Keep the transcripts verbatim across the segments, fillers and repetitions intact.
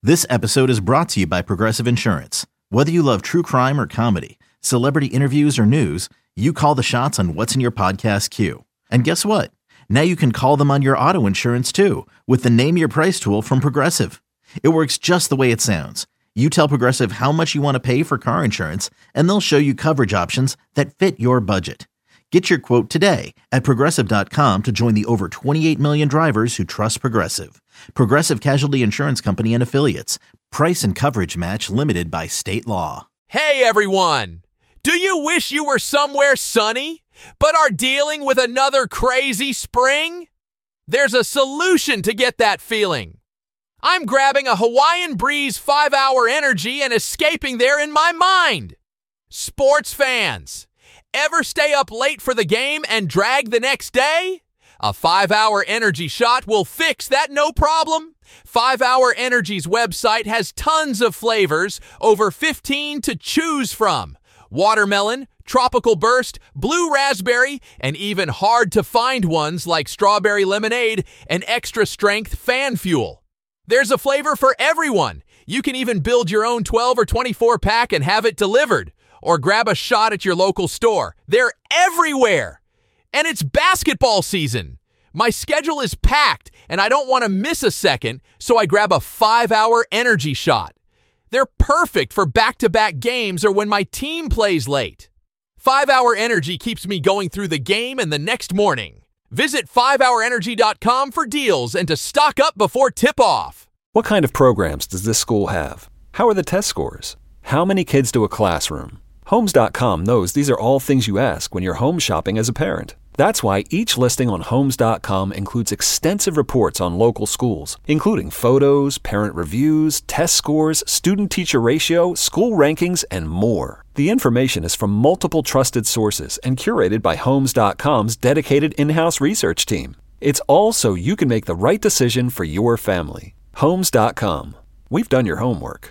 This episode is brought to you by Progressive Insurance. Whether you love true crime or comedy, celebrity interviews or news, you call the shots on what's in your podcast queue. And guess what? Now you can call them on your auto insurance too with the Name Your Price tool from Progressive. It works just the way it sounds. You tell Progressive how much you want to pay for car insurance, and they'll show you coverage options that fit your budget. Get your quote today at Progressive dot com to join the over twenty-eight million drivers who trust Progressive. Progressive Casualty Insurance Company and Affiliates. Price and coverage match limited by state law. Hey everyone! Do you wish you were somewhere sunny, but are dealing with another crazy spring? There's a solution to get that feeling. I'm grabbing a Hawaiian Breeze five hour energy and escaping there in my mind. Sports fans, ever stay up late for the game and drag the next day? A five hour energy shot will fix that no problem. five hour Energy's website has tons of flavors, over fifteen to choose from. Watermelon, tropical burst, blue raspberry, and even hard-to-find ones like strawberry lemonade and extra-strength fan fuel. There's a flavor for everyone. You can even build your own twelve or twenty-four pack and have it delivered. Or grab a shot at your local store. They're everywhere. And it's basketball season. My schedule is packed, and I don't want to miss a second, so I grab a five hour energy shot. They're perfect for back-to-back games or when my team plays late. five hour Energy keeps me going through the game and the next morning. Visit five hour energy dot com for deals and to stock up before tip-off. What kind of programs does this school have? How are the test scores? How many kids do a classroom? Homes dot com knows these are all things you ask when you're home shopping as a parent. That's why each listing on Homes dot com includes extensive reports on local schools, including photos, parent reviews, test scores, student-teacher ratio, school rankings, and more. The information is from multiple trusted sources and curated by Homes dot com's dedicated in-house research team. It's all so you can make the right decision for your family. Homes dot com. We've done your homework.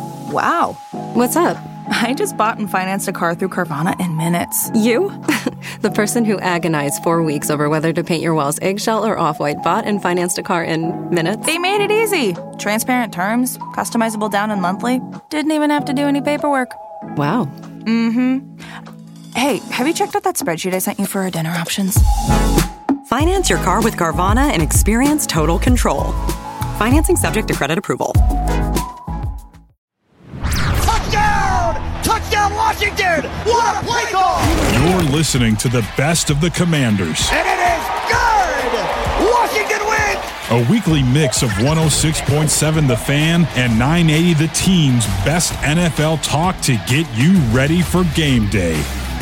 Wow. What's up? I just bought and financed a car through Carvana in minutes. You? The person who agonized four weeks over whether to paint your walls eggshell or off-white bought and financed a car in minutes? They made it easy. Transparent terms, customizable down and monthly. Didn't even have to do any paperwork. Wow. Mm-hmm. Hey, have you checked out that spreadsheet I sent you for our dinner options? Finance your car with Carvana and experience total control. Financing subject to credit approval. Touchdown, Washington! What a play call! You're listening to the best of the Commanders. And it is good! Washington wins! A weekly mix of one oh six point seven The Fan and nine eighty The Team's best N F L talk to get you ready for game day.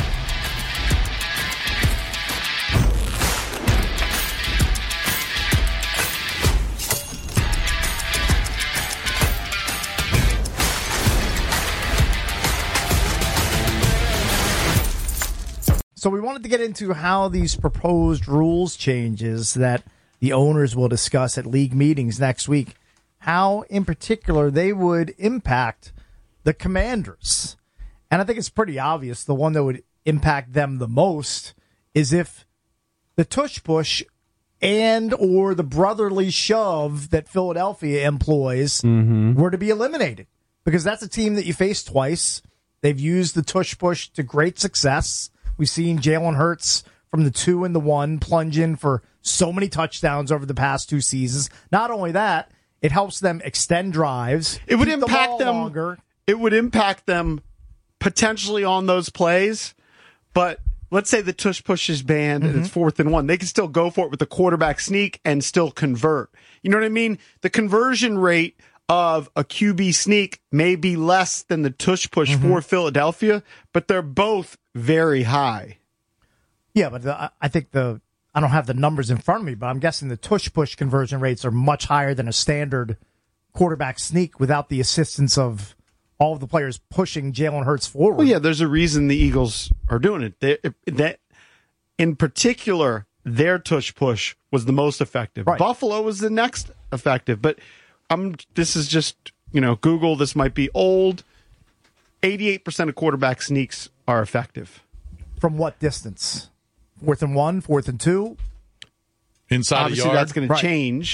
So we wanted to get into how these proposed rules changes that the owners will discuss at league meetings next week, how in particular they would impact the Commanders. And I think it's pretty obvious the one that would impact them the most is if the tush push and or the brotherly shove that Philadelphia employs mm-hmm. were to be eliminated. Because that's a team that you face twice. They've used the tush push to great success. We've seen Jalen Hurts from the two and the one plunge in for so many touchdowns over the past two seasons. Not only that, it helps them extend drives. It would impact the them. Longer. It would impact them potentially on those plays. But let's say the tush push is banned mm-hmm. and it's fourth and one. They can still go for it with the quarterback sneak and still convert. You know what I mean? The conversion rate of a Q B sneak may be less than the tush push mm-hmm. for Philadelphia, but they're both very high. Yeah, but the, I think the I don't have the numbers in front of me, but I'm guessing the tush push conversion rates are much higher than a standard quarterback sneak without the assistance of all of the players pushing Jalen Hurts forward. Well, yeah, there's a reason the Eagles are doing it. They, that, in particular, their tush push was the most effective. Right. Buffalo was the next effective, but I'm. This is just, you know, Google. This might be old. eighty-eight percent of quarterback sneaks are effective. From what distance? Fourth and one, fourth and two? Inside Obviously, a yard. that's going right. to change.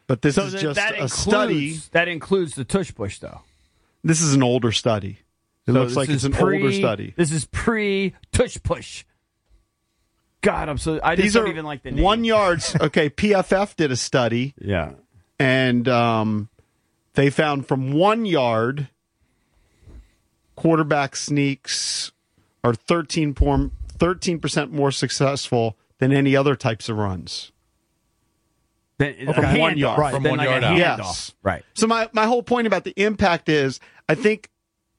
but this So is that, just that a includes, study. That includes the tush push, though. This is an older study. It So looks this like it's is an pre- older study. This is pre tush push. God, I'm so I These just don't are even like the name. one yards. Okay, P F F did a study, Yeah. and um, they found from one yard, quarterback sneaks are thirteen percent more successful than any other types of runs. Then, Okay. a From one handoff, yard. Right. From then one like yard a out. handoff. Yes. Right. So my, my whole point about the impact is, I think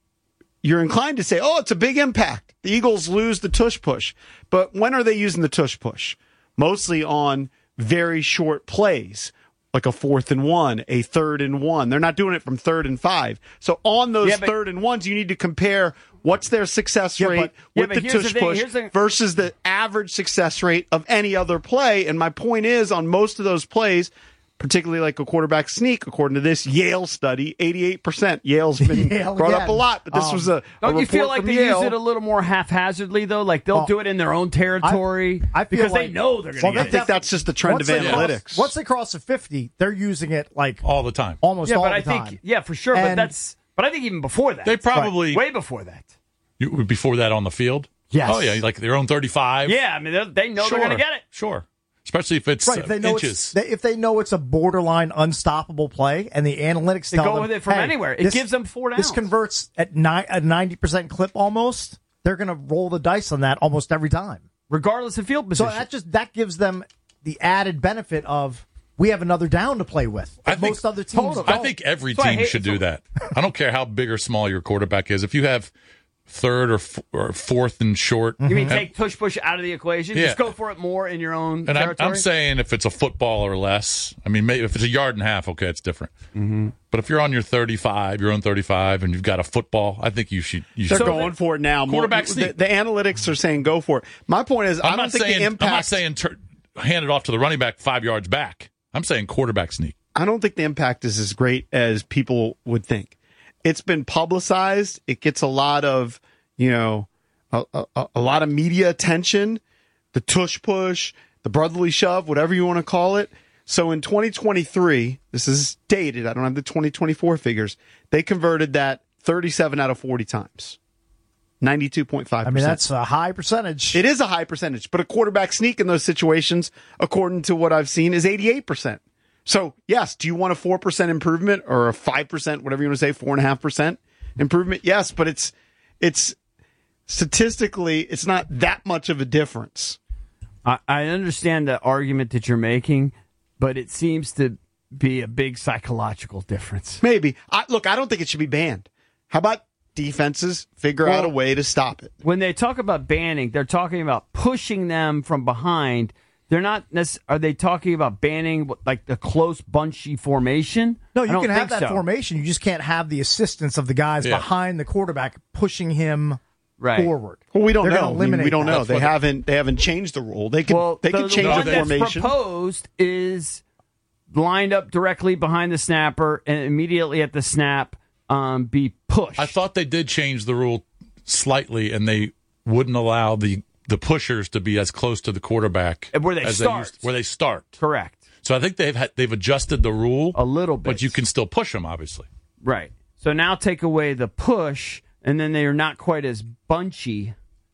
you're inclined to say, oh, it's a big impact. The Eagles lose the tush push. But when are they using the tush push? Mostly on very short plays, like a fourth and one, a third and one. They're not doing it from third and five. So on those Yeah, but- third and ones, you need to compare what's their success Yeah, rate but- yeah, with but the here's the tush thing, push here's the- versus the average success rate of any other play. And my point is, on most of those plays, particularly like a quarterback sneak, according to this Yale study, eighty-eight percent. Yale's been Yale brought again. up a lot, but this Um, was a, a Don't you report feel like from they Yale. use it a little more haphazardly, though? Like they'll Oh, do it in their own territory I feel because like- they know they're going Well, to I get think it. that's just the trend Once of they cross- analytics. Once they cross the fifty, they're using it like all the time. almost Yeah, all but the I time. think, yeah, for sure. But And- that's, but I think even before that, They probably way before that. you, before that on the field. Yes. Oh yeah, like their own thirty-five. Yeah, I mean, they- they know sure. they're going to get it. Sure. Especially if it's Right, uh, if they know inches. it's they, if they know it's a borderline unstoppable play, and the analytics They tell go them, with it from hey, anywhere. It this- gives them four This downs. converts at ni- a ninety percent clip almost. They're going to roll the dice on that almost every time. Regardless of field So position. that just that gives them the added benefit of we have another down to play with. I that think- most other teams I don't. think every That's why I team hate- should do that. I don't care how big or small your quarterback is. If you have third or, f- or fourth and short, you mean and- take tush push out of the equation? Yeah. Just go for it more in your own And I'm, territory? I'm saying if it's a football or less, I mean, maybe if it's a yard and a half, okay, it's different. Mm-hmm. But if you're on your thirty-five, your own thirty-five, and you've got a football, I think you should. You They're should going for it now. More- Quarterback the, sneak. the analytics are saying go for it. My point is, I I'm don't not think saying the impact. I'm not saying tur- hand it off to the running back five yards back. I'm saying quarterback sneak. I don't think the impact is as great as people would think. It's been publicized. It gets a lot of, you know, a, a, a lot of media attention. The tush push, the brotherly shove, whatever you want to call it. So in twenty twenty-three, this is dated. I don't have the twenty twenty-four figures. They converted that thirty-seven out of forty times. ninety-two point five percent. I mean, that's a high percentage. It is a high percentage, but a quarterback sneak in those situations, according to what I've seen, is eighty-eight percent. So, yes, do you want a four percent improvement or a five percent, whatever you want to say, four point five percent improvement? Yes, but it's it's statistically, it's not that much of a difference. I, I understand the argument that you're making, but it seems to be a big psychological difference. Maybe. I, look, I don't think it should be banned. How about defenses figure out a Well, way to stop it? When they talk about banning, they're talking about pushing them from behind. They're not necess- Are they talking about banning like the close bunchy formation? No, I you don't can have think that so. formation. You just can't have the assistance of the guys Yeah. behind the quarterback pushing him Right. forward. Well, we don't They're know. gonna I mean, eliminate we don't that. know. That's They what- haven't they haven't changed the rule. They could Well, they the, could change the one the that's formation. proposed is lined up directly behind the snapper and immediately at the snap um, be pushed. I thought they did change the rule slightly, and they wouldn't allow the the pushers to be as close to the quarterback Where they as start. used, where they start. Correct. So I think they've had, they've adjusted the rule A little bit. but you can still push them, obviously. Right. So now take away the push, and then they are not quite as bunchy,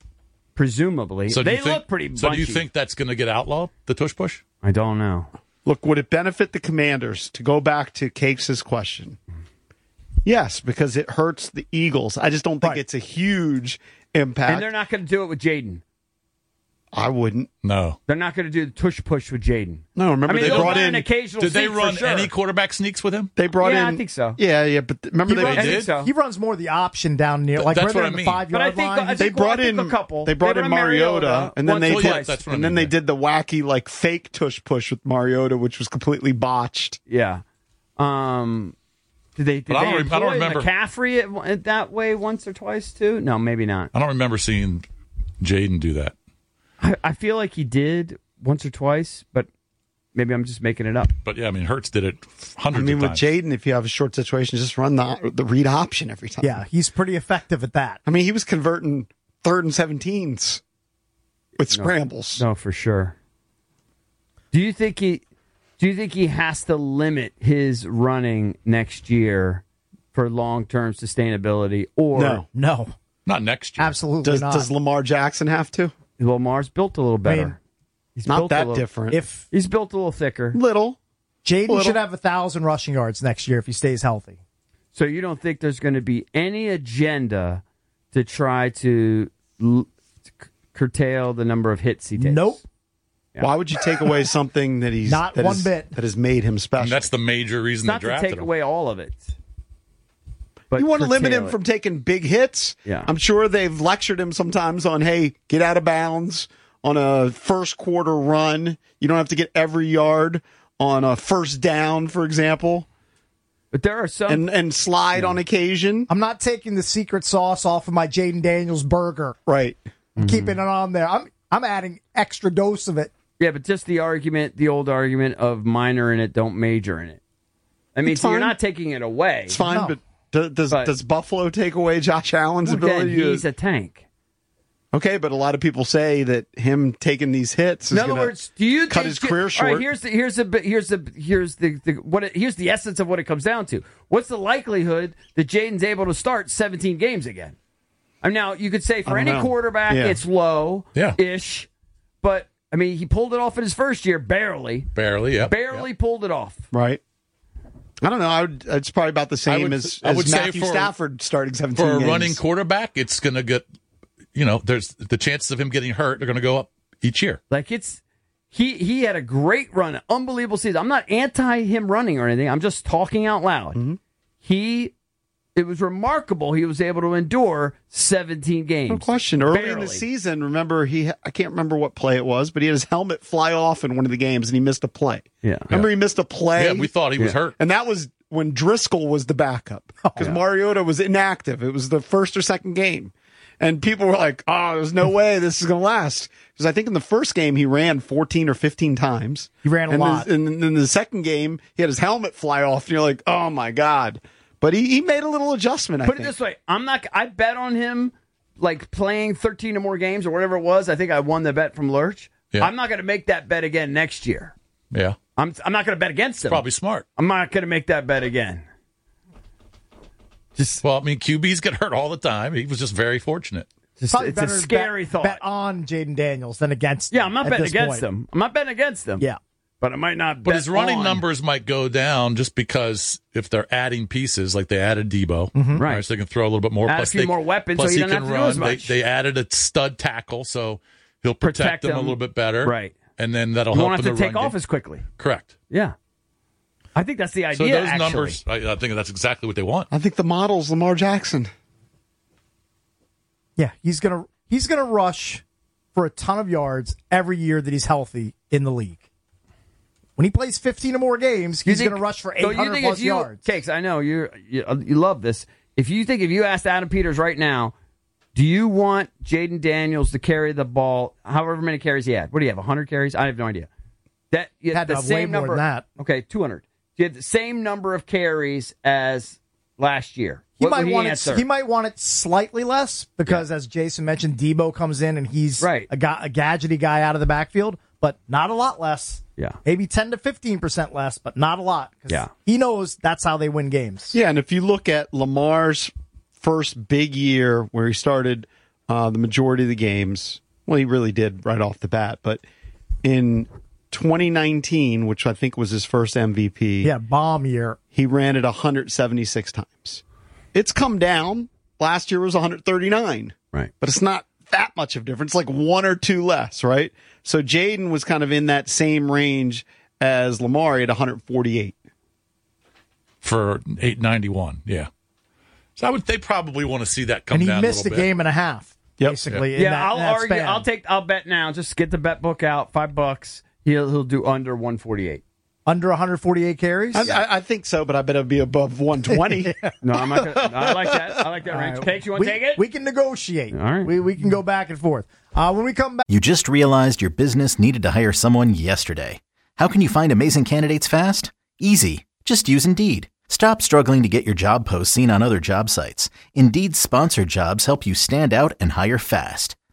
presumably. So do they you think, look pretty bunchy. So do you think that's going to get outlawed, the tush push? I don't know. Look, would it benefit the Commanders to go back to Cakes' question? Yes, because it hurts the Eagles. I just don't think Right. it's a huge impact. And they're not going to do it with Jaden. I wouldn't. No. They're not going to do the tush push with Jaden. No, remember I mean, they they'll brought run in. an occasional Did they sneak for run sure. any quarterback sneaks with him? They brought Yeah, in. I think so. Yeah, yeah, but remember He they runs, I think did? so. he runs more the option down near, like That's where they're what in I the mean. five But I yard think, line. I They think, well, I brought think in a couple. They brought They in run Mariota, and then once they or did, twice. that's what I and mean, then they yeah. did the wacky like fake tush push with Mariota, which was completely botched. Yeah. Um, did they, did But I they don't rem- I don't employ remember- McCaffrey at, at that way once or twice, too? No, maybe not. I don't remember seeing Jaden do that. I, I feel like he did once or twice, but maybe I'm just making it up. But, yeah, I mean, Hertz did it I hundreds mean, of with times. Jaden, if you have a short situation, just run the the read option every time. Yeah, he's pretty effective at that. I mean, he was converting third and seventeens with scrambles. No, for sure. Do you think he Do you think he has to limit his running next year for long-term sustainability? Or No. No. Not next year. Absolutely Does, not. does Lamar Jackson have to? Lamar's built a little better. I mean, he's Not built a that little, different. if He's built a little thicker. Little. Jaden Little. should have a thousand rushing yards next year if he stays healthy. So you don't think there's going to be any agenda to try to l- c- curtail the number of hits he takes? Nope. Yeah. Why would you take away something that he's Not that one is- bit. that has made him special? And that's the major reason Not they to drafted take him. away all of it. But you want to limit curtail him it. from taking big hits? Yeah. I'm sure they've lectured him sometimes on, hey, get out of bounds on a first quarter run. You don't have to get every yard on a first down, for example, But there are some. and and slide on occasion. I'm not taking the secret sauce off of my Jaden Daniels burger. Right. I'm keeping it on there. I'm I'm adding extra dose of it. Yeah, but just the argument, the old argument of minor in it, don't major in it. I mean, It's so you're fine. not taking it away. It's fine, No. but do, does But- does Buffalo take away Josh Allen's Well, again, ability? to- he's a tank. Okay, but a lot of people say that him taking these hits is In other gonna words, do you cut think, his career all short. right, here's the here's the bit- here's the here's the, the what it, here's the essence of what it comes down to. What's the likelihood that Jaden's able to start seventeen games again? I mean, now you could say for I any don't know. quarterback Yeah. it's low, Yeah. ish, but I mean he pulled it off in his first year, barely, Barely, yeah. barely pulled it off. right. I don't know. I would, it's probably about the same would- as, I as would say Matthew for- Stafford starting seventeen For a games. running quarterback, it's going to get, you know, there's the chances of him getting hurt are going to go up each year. Like it's he he had a great run, unbelievable season. I'm not anti him running or anything. I'm just talking out loud. Mm-hmm. He it was remarkable he was able to endure seventeen games. No question. Early in Barely. the season, remember he I can't remember what play it was, but he had his helmet fly off in one of the games and he missed a play. Yeah. Remember he missed a play? Yeah, we thought he was Yeah. hurt. And that was when Driscoll was the backup Oh, because Mariota was inactive. It was the first or second game. And people were like, oh, there's no way this is going to last. Because I think in the first game, he ran fourteen or fifteen times. He ran a and lot. The, and in the second game, he had his helmet fly off. And you're like, oh, my God. But he, he made a little adjustment, I Put think. it this way, I'm not I bet on him like playing thirteen or more games or whatever it was. I think I won the bet from Lurch. Yeah. I'm not going to make that bet again next year. Yeah. I'm I'm not going to bet against him. Probably smart. I'm not going to make that bet again. Just Well, I mean, Q Bs get hurt all the time. He was just very fortunate. Just, Probably it's a better to scary bet, thought. Bet on Jaden Daniels than against. Yeah, him I'm not at betting this against point. them. I'm not betting against them. Yeah. But I might not But bet his running on. numbers might go down just because if they're adding pieces, like they added Debo, Right. so they can throw a little bit more. Add a plus few they, more weapons plus so he he doesn't can have to do run. as They, much. they added a stud tackle, so he'll protect, Protect them a him. little bit better. Right. And then that'll You help won't have in to the take run off game. as quickly. Correct. Yeah. I think that's the idea, So those actually. numbers, I, I think that's exactly what they want. I think the model's Lamar Jackson. Yeah, he's gonna he's gonna rush for a ton of yards every year that he's healthy in the league. When he plays fifteen or more games, You he's think- going to rush for so eight you hundred think plus if you, yards. Cakes, I know you you you love this. If you think if you asked Adam Peters right now, do you want Jaden Daniels to carry the ball however many carries he had? What do you have, one hundred carries? I have no idea. That you Had the to have same way more number. than that. Okay, two hundred. You had the same number of carries as last year. He What might would want answer? it. He might want it slightly less because, as Jason mentioned, Debo comes in and he's Right. a, ga- a gadgety guy out of the backfield, but not a lot less. Yeah. Maybe ten to fifteen percent less, but not a lot. 'Cause Yeah. he knows that's how they win games. Yeah, and if you look at Lamar's first big year where he started uh, the majority of the games, well, he really did right off the bat, but in twenty nineteen, which I think was his first M V P, Yeah, bomb year. he ran it one hundred seventy-six times. It's come down. Last year was one hundred thirty-nine. Right. But it's not that much of a difference, like one or two less, right? So Jaden was kind of in that same range as Lamar at one hundred forty-eight. For eight ninety-one, yeah. So I would. They probably want to see that come And he down missed a a little bit. game and a half, Yep. basically. in Yeah, that- I'll in that argue. span. I'll take. I'll bet now. Just get the bet book out. Five bucks. He'll he'll do under one forty eight. Under one hundred forty-eight carries? I, I, I think so, but I bet it'll be above one twenty. No, I'm not. Gonna, I like that. I like that range. Cakes, you want we, to take it? we can negotiate. All right. We, we can go back and forth. Uh, when we come back, You just realized your business needed to hire someone yesterday. How can you find amazing candidates fast? Easy. Just use Indeed. Stop struggling to get your job posts seen on other job sites. Indeed's sponsored jobs help you stand out and hire fast.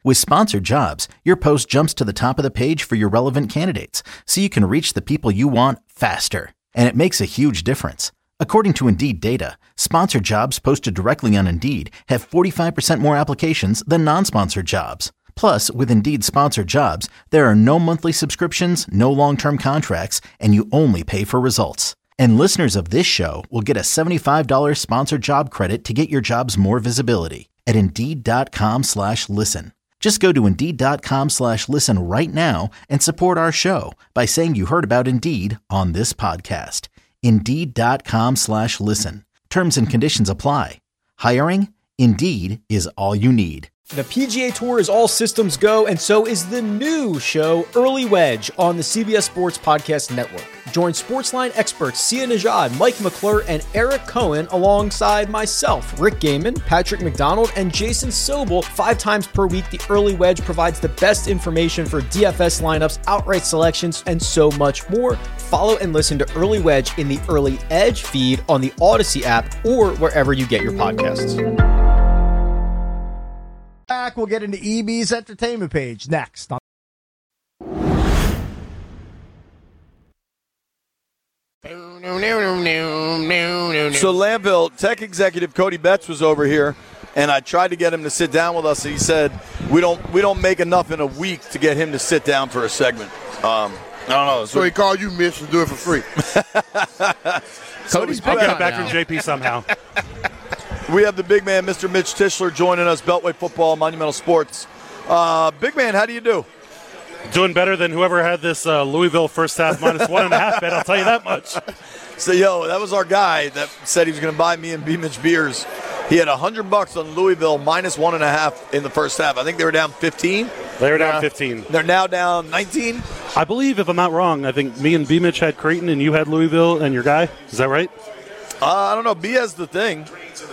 With Sponsored Jobs, your post jumps to the top of the page for your relevant candidates, so you can reach the people you want faster. And it makes a huge difference. According to Indeed data, sponsored jobs posted directly on Indeed have forty-five percent more applications than non-sponsored jobs. Plus, with Indeed Sponsored Jobs, there are no monthly subscriptions, no long-term contracts, and you only pay for results. And listeners of this show will get a seventy-five dollars sponsored job credit to get your jobs more visibility at Indeed.com slash listen. Just go to Indeed.com slash listen right now and support our show by saying you heard about Indeed on this podcast. Indeed.com slash listen. Terms and conditions apply. Hiring? Indeed is all you need. The P G A Tour is all systems go, and so is the new show, Early Wedge, on the C B S Sports Podcast Network. Join Sportsline experts Sia Najad, Mike McClure, and Eric Cohen alongside myself, Rick Gaiman, Patrick McDonald, and Jason Sobel. Five times per week, the Early Wedge provides the best information for D F S lineups, outright selections, and so much more. Follow and listen to Early Wedge in the Early Edge feed on the Odyssey app or wherever you get your podcasts. Back, we'll get into E B's entertainment page next. On- So Lamville, tech executive Cody Betts was over here, and I tried to get him to sit down with us. And he said we don't we don't make enough in a week to get him to sit down for a segment. Um, I don't know. So he called you Mitch to do it for free. Cody's I'll get it back from J P somehow. We have the big man, Mister Mitch Tischler, joining us, Beltway Football, Monumental Sports. Uh, big man, how do you do? Doing better than whoever had this uh, Louisville first half minus one and a half bet, I'll tell you that much. So, yo, that was our guy that said he was going to buy me and B. Mitch beers. He had one hundred bucks on Louisville minus one and a half in the first half. I think they were down fifteen. They were down fifteen. They're now down nineteen. I believe, if I'm not wrong, I think me and B. Mitch had Creighton and you had Louisville and your guy. Is that right? Uh, I don't know. B has the thing.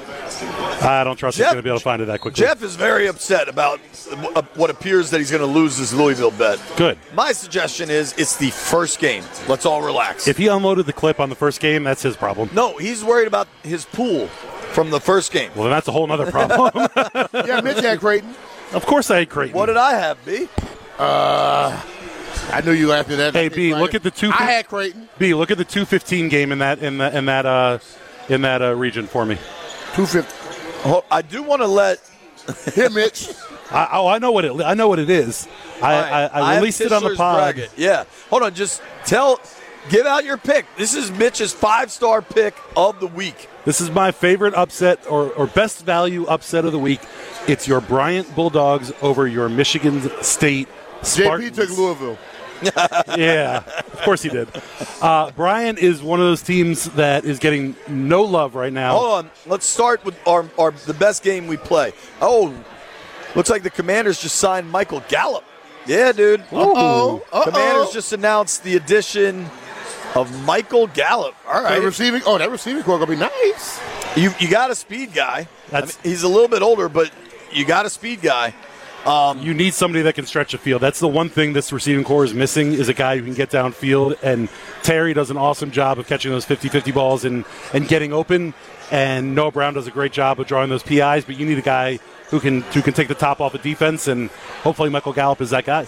I don't trust Jeff, he's going to be able to find it that quickly. Jeff is very upset about what appears that he's going to lose his Louisville bet. Good. My suggestion is it's the first game. Let's all relax. If he unloaded the clip on the first game, that's his problem. No, he's worried about his pool from the first game. Well, then that's a whole other problem. Yeah, Mitch had Creighton. Of course I had Creighton. What did I have, B? Uh, I knew you after that. Hey, B, look at the two. I had Creighton. B, look at the two fifteen game in that in that in that uh, in that uh, region for me. two fifty. Oh, I do want to let here, Mitch. I, oh, I know what it. I know what it is. I, right. I, I released I it on the pod. Bracket. Yeah. Hold on. Just tell. Give out your pick. This is Mitch's five-star pick of the week. This is my favorite upset or, or best value upset of the week. It's your Bryant Bulldogs over your Michigan State Spartans. J P took Louisville. Yeah, of course he did. Uh, Bryant is one of those teams that is getting no love right now. Hold on. Let's start with our, our the best game we play. Oh, looks like the Commanders just signed Michael Gallup. Yeah, dude. Uh-oh. Uh-oh. Commanders just announced the addition of Michael Gallup. All right. So receiving, oh, that receiving core going to be nice. You you got a speed guy. That's, I mean, he's a little bit older, but you got a speed guy. Um, you need somebody that can stretch the field. That's the one thing this receiving core is missing is a guy who can get downfield. And Terry does an awesome job of catching those fifty-fifty balls and, and getting open. And Noah Brown does a great job of drawing those P Is. But you need a guy who can who can take the top off of defense. And hopefully Michael Gallup is that guy.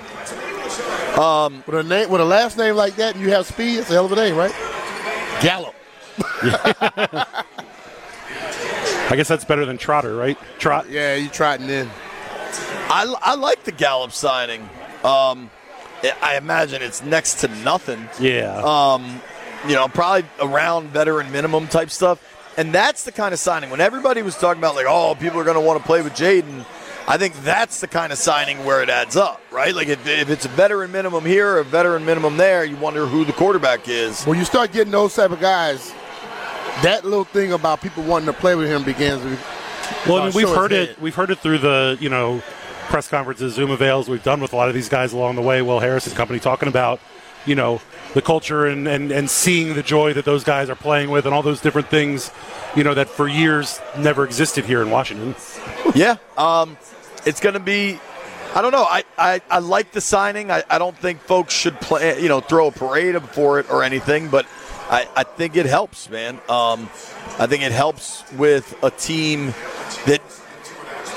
Um, with a name, with a last name like that, and you have speed. It's a hell of a name, right? Gallup. I guess that's better than Trotter, right? Trot. Yeah, you trotting in. I, I like the Gallup signing. Um, I imagine it's next to nothing. Yeah. Um, you know, probably around veteran minimum type stuff. And that's the kind of signing. When everybody was talking about, like, oh, people are going to want to play with Jaden, I think that's the kind of signing where it adds up, right? Like, if, if it's a veteran minimum here or a veteran minimum there, you wonder who the quarterback is. When you start getting those type of guys, that little thing about people wanting to play with him begins to Well, I mean, we've heard it. We've heard it through the, you know, press conferences, Zoom avails we've done with a lot of these guys along the way. Will Harris and company talking about, you know, the culture and, and, and seeing the joy that those guys are playing with and all those different things, you know, that for years never existed here in Washington. Yeah. Um, it's going to be, I don't know. I, I, I like the signing. I, I don't think folks should play, you know, throw a parade for it or anything, but I, I think it helps, man. Um, I think it helps with a team that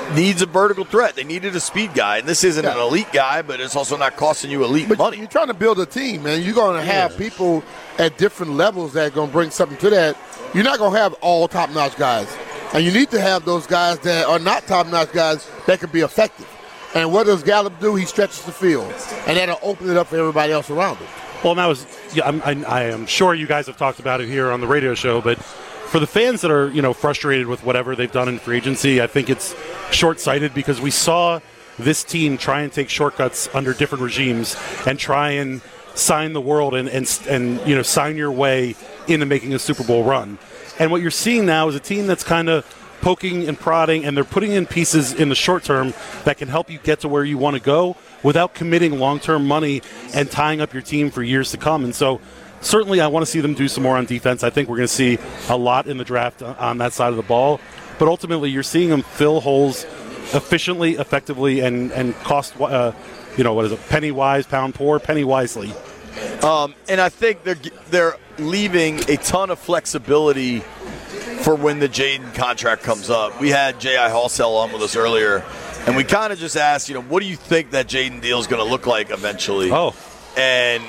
needs a vertical threat. They needed a speed guy, and this isn't Yeah. an elite guy, but it's also not costing you elite But money. you're trying to build a team, man. You're going to have people at different levels that are going to bring something to that. You're not going to have all top-notch guys. And you need to have those guys that are not top-notch guys that can be effective. And what does Gallup do? He stretches the field, and that'll open it up for everybody else around him. Well, and that was, yeah, I'm, I, I am sure you guys have talked about it here on the radio show, but for the fans that are, you know, frustrated with whatever they've done in free agency, I think it's short-sighted because we saw this team try and take shortcuts under different regimes and try and sign the world and, and, and you know, sign your way into making a Super Bowl run. And what you're seeing now is a team that's kind of poking and prodding, and they're putting in pieces in the short term that can help you get to where you want to go without committing long-term money and tying up your team for years to come. And so certainly I want to see them do some more on defense. I think we're going to see a lot in the draft on that side of the ball. But ultimately you're seeing them fill holes efficiently, effectively, and, and cost, uh, you know, what is it, penny wise, pound poor, penny wisely. Um, and I think they're they're leaving a ton of flexibility for when the Jaden contract comes up. We had J I Halsell on with us earlier, and we kind of just asked, you know, what do you think that Jaden deal is going to look like eventually? Oh. And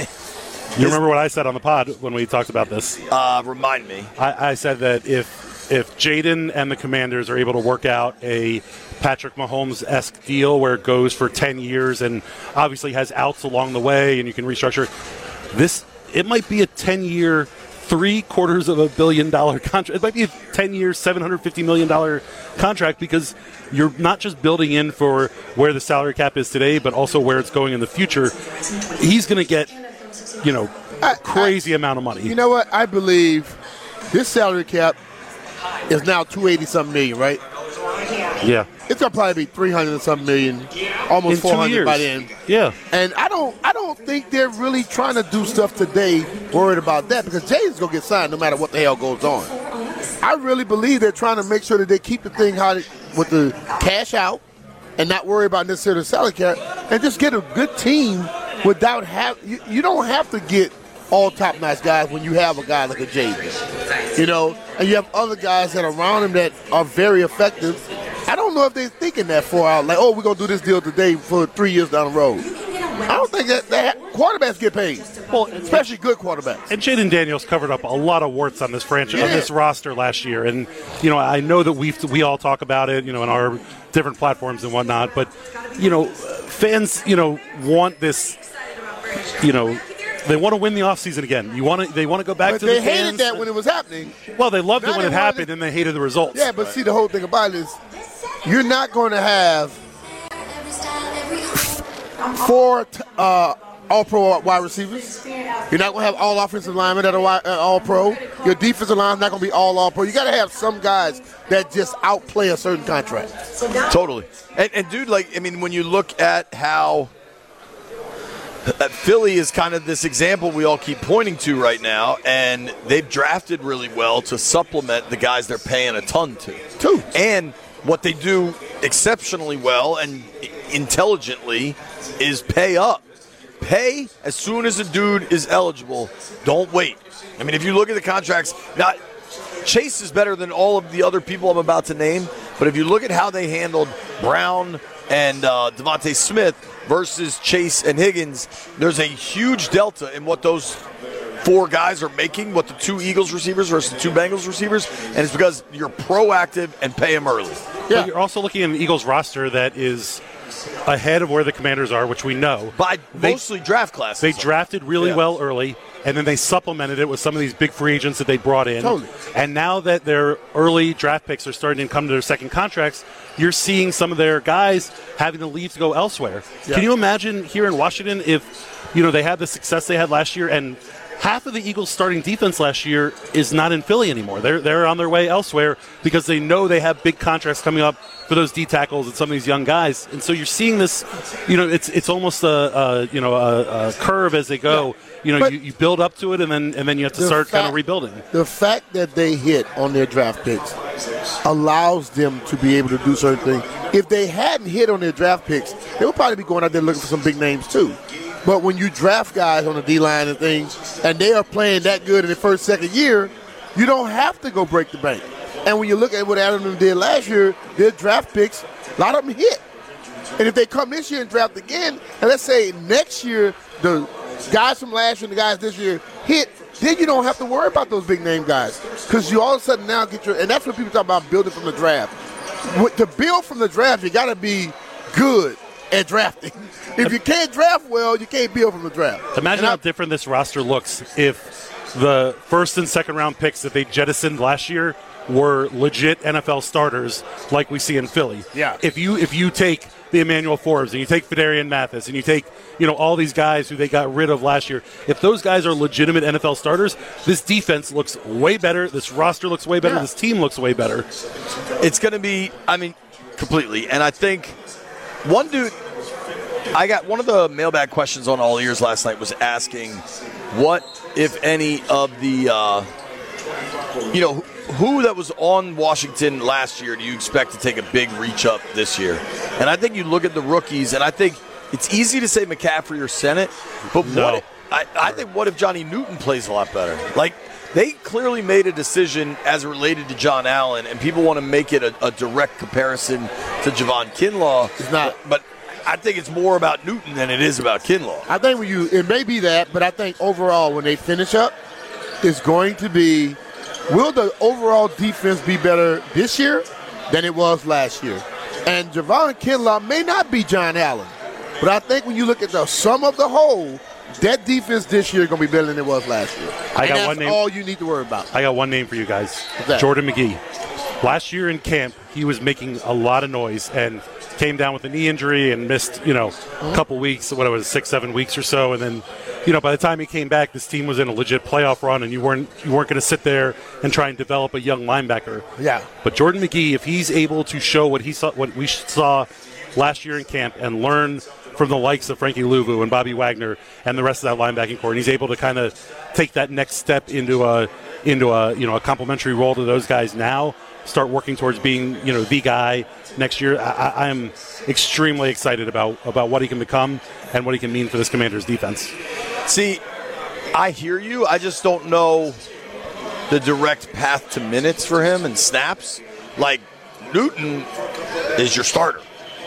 you remember what I said on the pod when we talked about this? Uh, remind me. I, I said that if if Jaden and the Commanders are able to work out a Patrick Mahomes-esque deal where it goes for ten years and obviously has outs along the way and you can restructure, this it might be a ten-year, three-quarters of a billion-dollar contract. It might be a ten-year, seven hundred fifty million dollars contract because you're not just building in for where the salary cap is today, but also where it's going in the future. He's going to get, you know, a crazy I, amount of money. You know what? I believe this salary cap is now two hundred eighty something million, right? Yeah. It's gonna probably be three hundred something million, almost four hundred by then. Yeah. And I don't, I don't think they're really trying to do stuff today, worried about that, because Jay's gonna get signed no matter what the hell goes on. I really believe they're trying to make sure that they keep the thing how they, with the cash out, and not worry about necessarily the salary cap, and just get a good team without have. You, you don't have to get all top-notch guys when you have a guy like a Jay, you know, and you have other guys that are around him that are very effective. I don't know if they're thinking that far out, like, oh, we're going to do this deal today for three years down the road. I don't think that, that quarterbacks get paid, well, especially good quarterbacks. And Jaden Daniels covered up a lot of warts on this franchise, Yeah. on this roster last year. And, you know, I know that we we all talk about it, you know, in our different platforms and whatnot. But, you know, fans, you know, want this, you know, they want to win the offseason again. You want to, they want to go back but to they the fans. hated that when it was happening. Well, they loved Now it when they it wanted happened, to- and they hated the results. Yeah, but see, the whole thing about it is you're not going to have four uh, all-pro wide receivers. You're not going to have all offensive linemen that are wi- uh, all-pro. Your defensive line's not going to be all all-pro. You got to have some guys that just outplay a certain contract. Totally. And, and dude, like, I mean, when you look at how uh, Philly is kind of this example we all keep pointing to right now, and they've drafted really well to supplement the guys they're paying a ton to. Too. And what they do exceptionally well and intelligently is pay up. Pay as soon as a dude is eligible. Don't wait. I mean, if you look at the contracts, not Chase is better than all of the other people I'm about to name, but if you look at how they handled Brown and uh, Devontae Smith versus Chase and Higgins, there's a huge delta in what those four guys are making, what the two Eagles receivers versus the two Bengals receivers, and it's because you're proactive and pay them early. Yeah. But you're also looking at an Eagles roster that is ahead of where the Commanders are, which we know. By they, mostly draft classes. They drafted really yeah. well early, and then they supplemented it with some of these big free agents that they brought in. Totally. And now that their early draft picks are starting to come to their second contracts, you're seeing some of their guys having to leave to go elsewhere. Yeah. Can you imagine here in Washington if, you know, they had the success they had last year and half of the Eagles' starting defense last year is not in Philly anymore. They're they're on their way elsewhere because they know they have big contracts coming up for those D tackles and some of these young guys. And so you're seeing this, you know, it's it's almost a, a you know a, a curve as they go. Yeah. You know, you, you build up to it and then and then you have to start fact, kind of rebuilding. The fact that they hit on their draft picks allows them to be able to do certain things. If they hadn't hit on their draft picks, they would probably be going out there looking for some big names too. But when you draft guys on the D-line and things, and they are playing that good in the first, second year, you don't have to go break the bank. And when you look at what Adam did last year, their draft picks A lot of them hit. And if they come this year and draft again, and let's say next year the guys from last year and the guys this year hit, then you don't have to worry about those big name guys because you all of a sudden now get your – and that's what people talk about building from the draft. With, to build from the draft, you got to be good at drafting. If you can't draft well, you can't build from the draft. Imagine and how I, different this roster looks if the first and second round picks that they jettisoned last year were legit N F L starters like we see in Philly. Yeah. If you if you take the Emmanuel Forbes and you take Fedarian Mathis and you take, you know, all these guys who they got rid of last year, if those guys are legitimate N F L starters, this defense looks way better, this roster looks way better, yeah. this team looks way better. It's going to be, I mean, completely. And I think one dude, I got one of the mailbag questions on All Ears last night was asking what, if any, of the, uh, you know, who that was on Washington last year do you expect to take a big reach up this year? And I think you look at the rookies, and I think it's easy to say McCaffrey or Sennett, but no. what if, I, I think what if Johnny Newton plays a lot better? Like, they clearly made a decision as it related to John Allen, and people want to make it a, a direct comparison to Javon Kinlaw. It's not. But, but I think it's more about Newton than it is about Kinlaw. I think when you, it may be that, but I think overall when they finish up, it's going to be, will the overall defense be better this year than it was last year? And Javon Kinlaw may not be John Allen, but I think when you look at the sum of the whole, that defense this year is going to be better than it was last year. I and got that's one name. all you need to worry about. I got one name for you guys. What's that? Jordan McGee. Last year in camp, he was making a lot of noise and came down with a knee injury and missed, you know, a couple weeks, what it was, six, seven weeks or so. And then, you know, by the time he came back, this team was in a legit playoff run, and you weren't you weren't going to sit there and try and develop a young linebacker. Yeah. But Jordan McGee, if he's able to show what he saw, what we saw last year in camp, and learn from the likes of Frankie Louvu and Bobby Wagner and the rest of that linebacking core, and he's able to kind of take that next step into a into a you know a complementary role to those guys now, start working towards being you know the guy next year. I, I am extremely excited about about what he can become and what he can mean for this Commanders defense. See, I hear you. I just don't know the direct path to minutes for him and snaps. Like, Newton is your starter.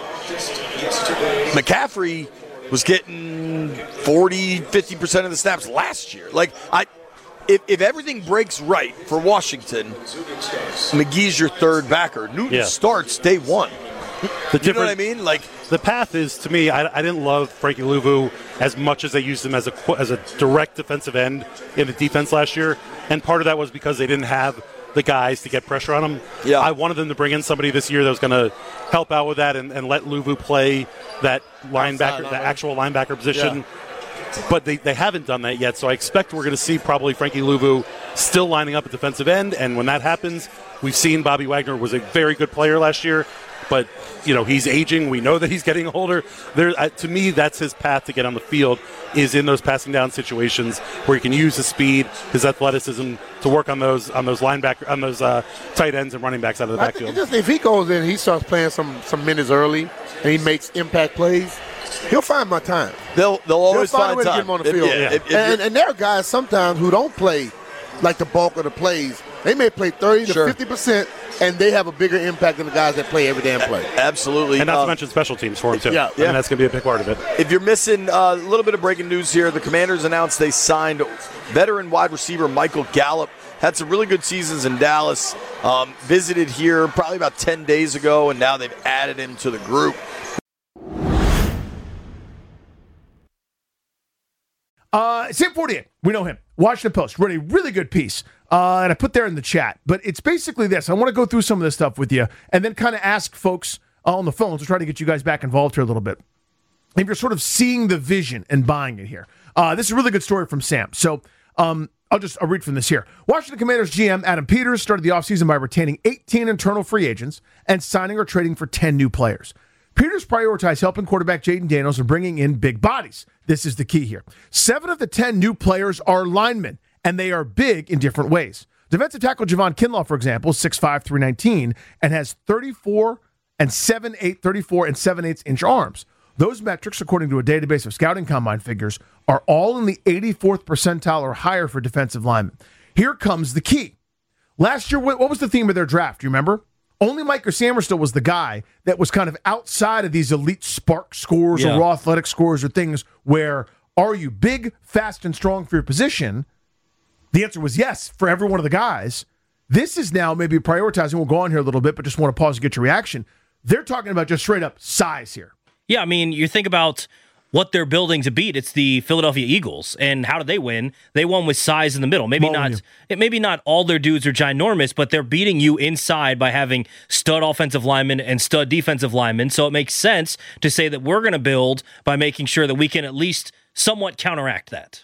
McCaffrey was getting forty, fifty percent of the snaps last year. Like, I, if, if everything breaks right for Washington, McGee's your third backer. Newton yeah. starts day one. The you know what I mean? Like, the path is, to me, I, I didn't love Frankie Louvu as much as they used him as a as a direct defensive end in the defense last year, and part of that was because they didn't have the guys to get pressure on him. Yeah. I wanted them to bring in somebody this year that was going to help out with that and, and let Louvu play that linebacker, the actual linebacker position. Yeah. But they, they haven't done that yet, so I expect we're going to see probably Frankie Louvu still lining up at defensive end, and when that happens, we've seen Bobby Wagner was a very good player last year, but you know he's aging. We know that he's getting older. There, uh, to me, that's his path to get on the field, is in those passing down situations where he can use his speed, his athleticism to work on those on those linebacker on those uh, tight ends and running backs out of the I backfield. Just, if he goes in, he starts playing some some minutes early, and he makes impact plays, he'll find my time. They'll they'll always He'll find, find a way time. to get him on the If- field. yeah, if- if and, you're- and there are guys sometimes who don't play like the bulk of the plays. They may play thirty to Sure. fifty percent, and they have a bigger impact than the guys that play every damn play. Absolutely. And not Um, to mention special teams for him, too. Yeah. I mean, that's going to be a big part of it. If you're missing uh, a little bit of breaking news here, the Commanders announced they signed veteran wide receiver Michael Gallup. Had some really good seasons in Dallas. Um, visited here probably about ten days ago, and now they've added him to the group. Uh, Sam Fortier, we know him. Washington Post wrote a really good piece, uh, and I put there in the chat. But it's basically this. I want to go through some of this stuff with you and then kind of ask folks on the phone to try to get you guys back involved here a little bit. If you're sort of seeing the vision and buying it here. Uh, this is a really good story from Sam. So um, I'll just I'll read from this here. Washington Commanders G M Adam Peters started the offseason by retaining eighteen internal free agents and signing or trading for ten new players. Peters prioritized helping quarterback Jaden Daniels and bringing in big bodies. This is the key here. Seven of the ten new players are linemen, and they are big in different ways. Defensive tackle Javon Kinlaw, for example, is six five, three nineteen, and has thirty-four and seven eighths, thirty-four and seven eighths inch arms. Those metrics, according to a database of scouting combine figures, are all in the eighty-fourth percentile or higher for defensive linemen. Here comes the key. Last year, what was the theme of their draft? Do you remember? Only Mike Samerstill was the guy that was kind of outside of these elite spark scores Yeah. or raw athletic scores or things where are you big, fast, and strong for your position? The answer was yes for every one of the guys. This is now maybe prioritizing. We'll go on here a little bit, but just want to pause and get your reaction. They're talking about just straight up size here. Yeah, I mean, you think about what they're building to beat. It's the Philadelphia Eagles. And how did they win? They won with size in the middle. Maybe Mowing not it, maybe not all their dudes are ginormous, but they're beating you inside by having stud offensive linemen and stud defensive linemen. So it makes sense to say that we're going to build by making sure that we can at least somewhat counteract that.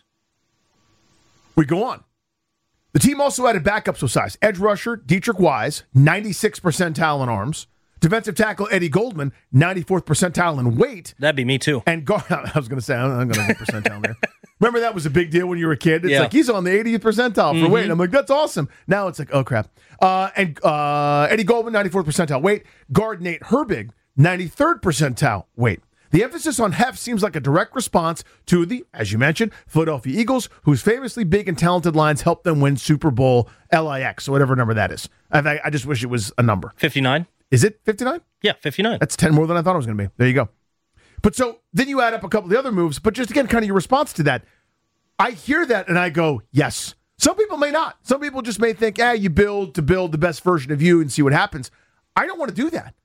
We go on. The team also added backups with size. Edge rusher Dietrich Wise, ninety-sixth percentile in arms. Defensive tackle Eddie Goldman, ninety-fourth percentile in weight. That'd be me too. And guard, I was going to say, I'm going to get percentile there. Remember that was a big deal when you were a kid? It's Yeah. like, he's on the eightieth percentile for Mhm. weight. I'm like, that's awesome. Now it's like, oh, crap. Uh, and uh, Eddie Goldman, ninety-fourth percentile weight. Guard Nate Herbig, ninety-third percentile weight. The emphasis on heft seems like a direct response to the, as you mentioned, Philadelphia Eagles, whose famously big and talented lines helped them win Super Bowl L I X, or whatever number that is. I, I just wish it was a number. fifty-nine? Is it fifty-nine? Yeah, fifty-nine. That's ten more than I thought it was going to be. There you go. But so then you add up a couple of the other moves, but just again, kind of your response to that. I hear that and I go, yes. Some people may not. Some people just may think, ah, you build to build the best version of you and see what happens. I don't want to do that.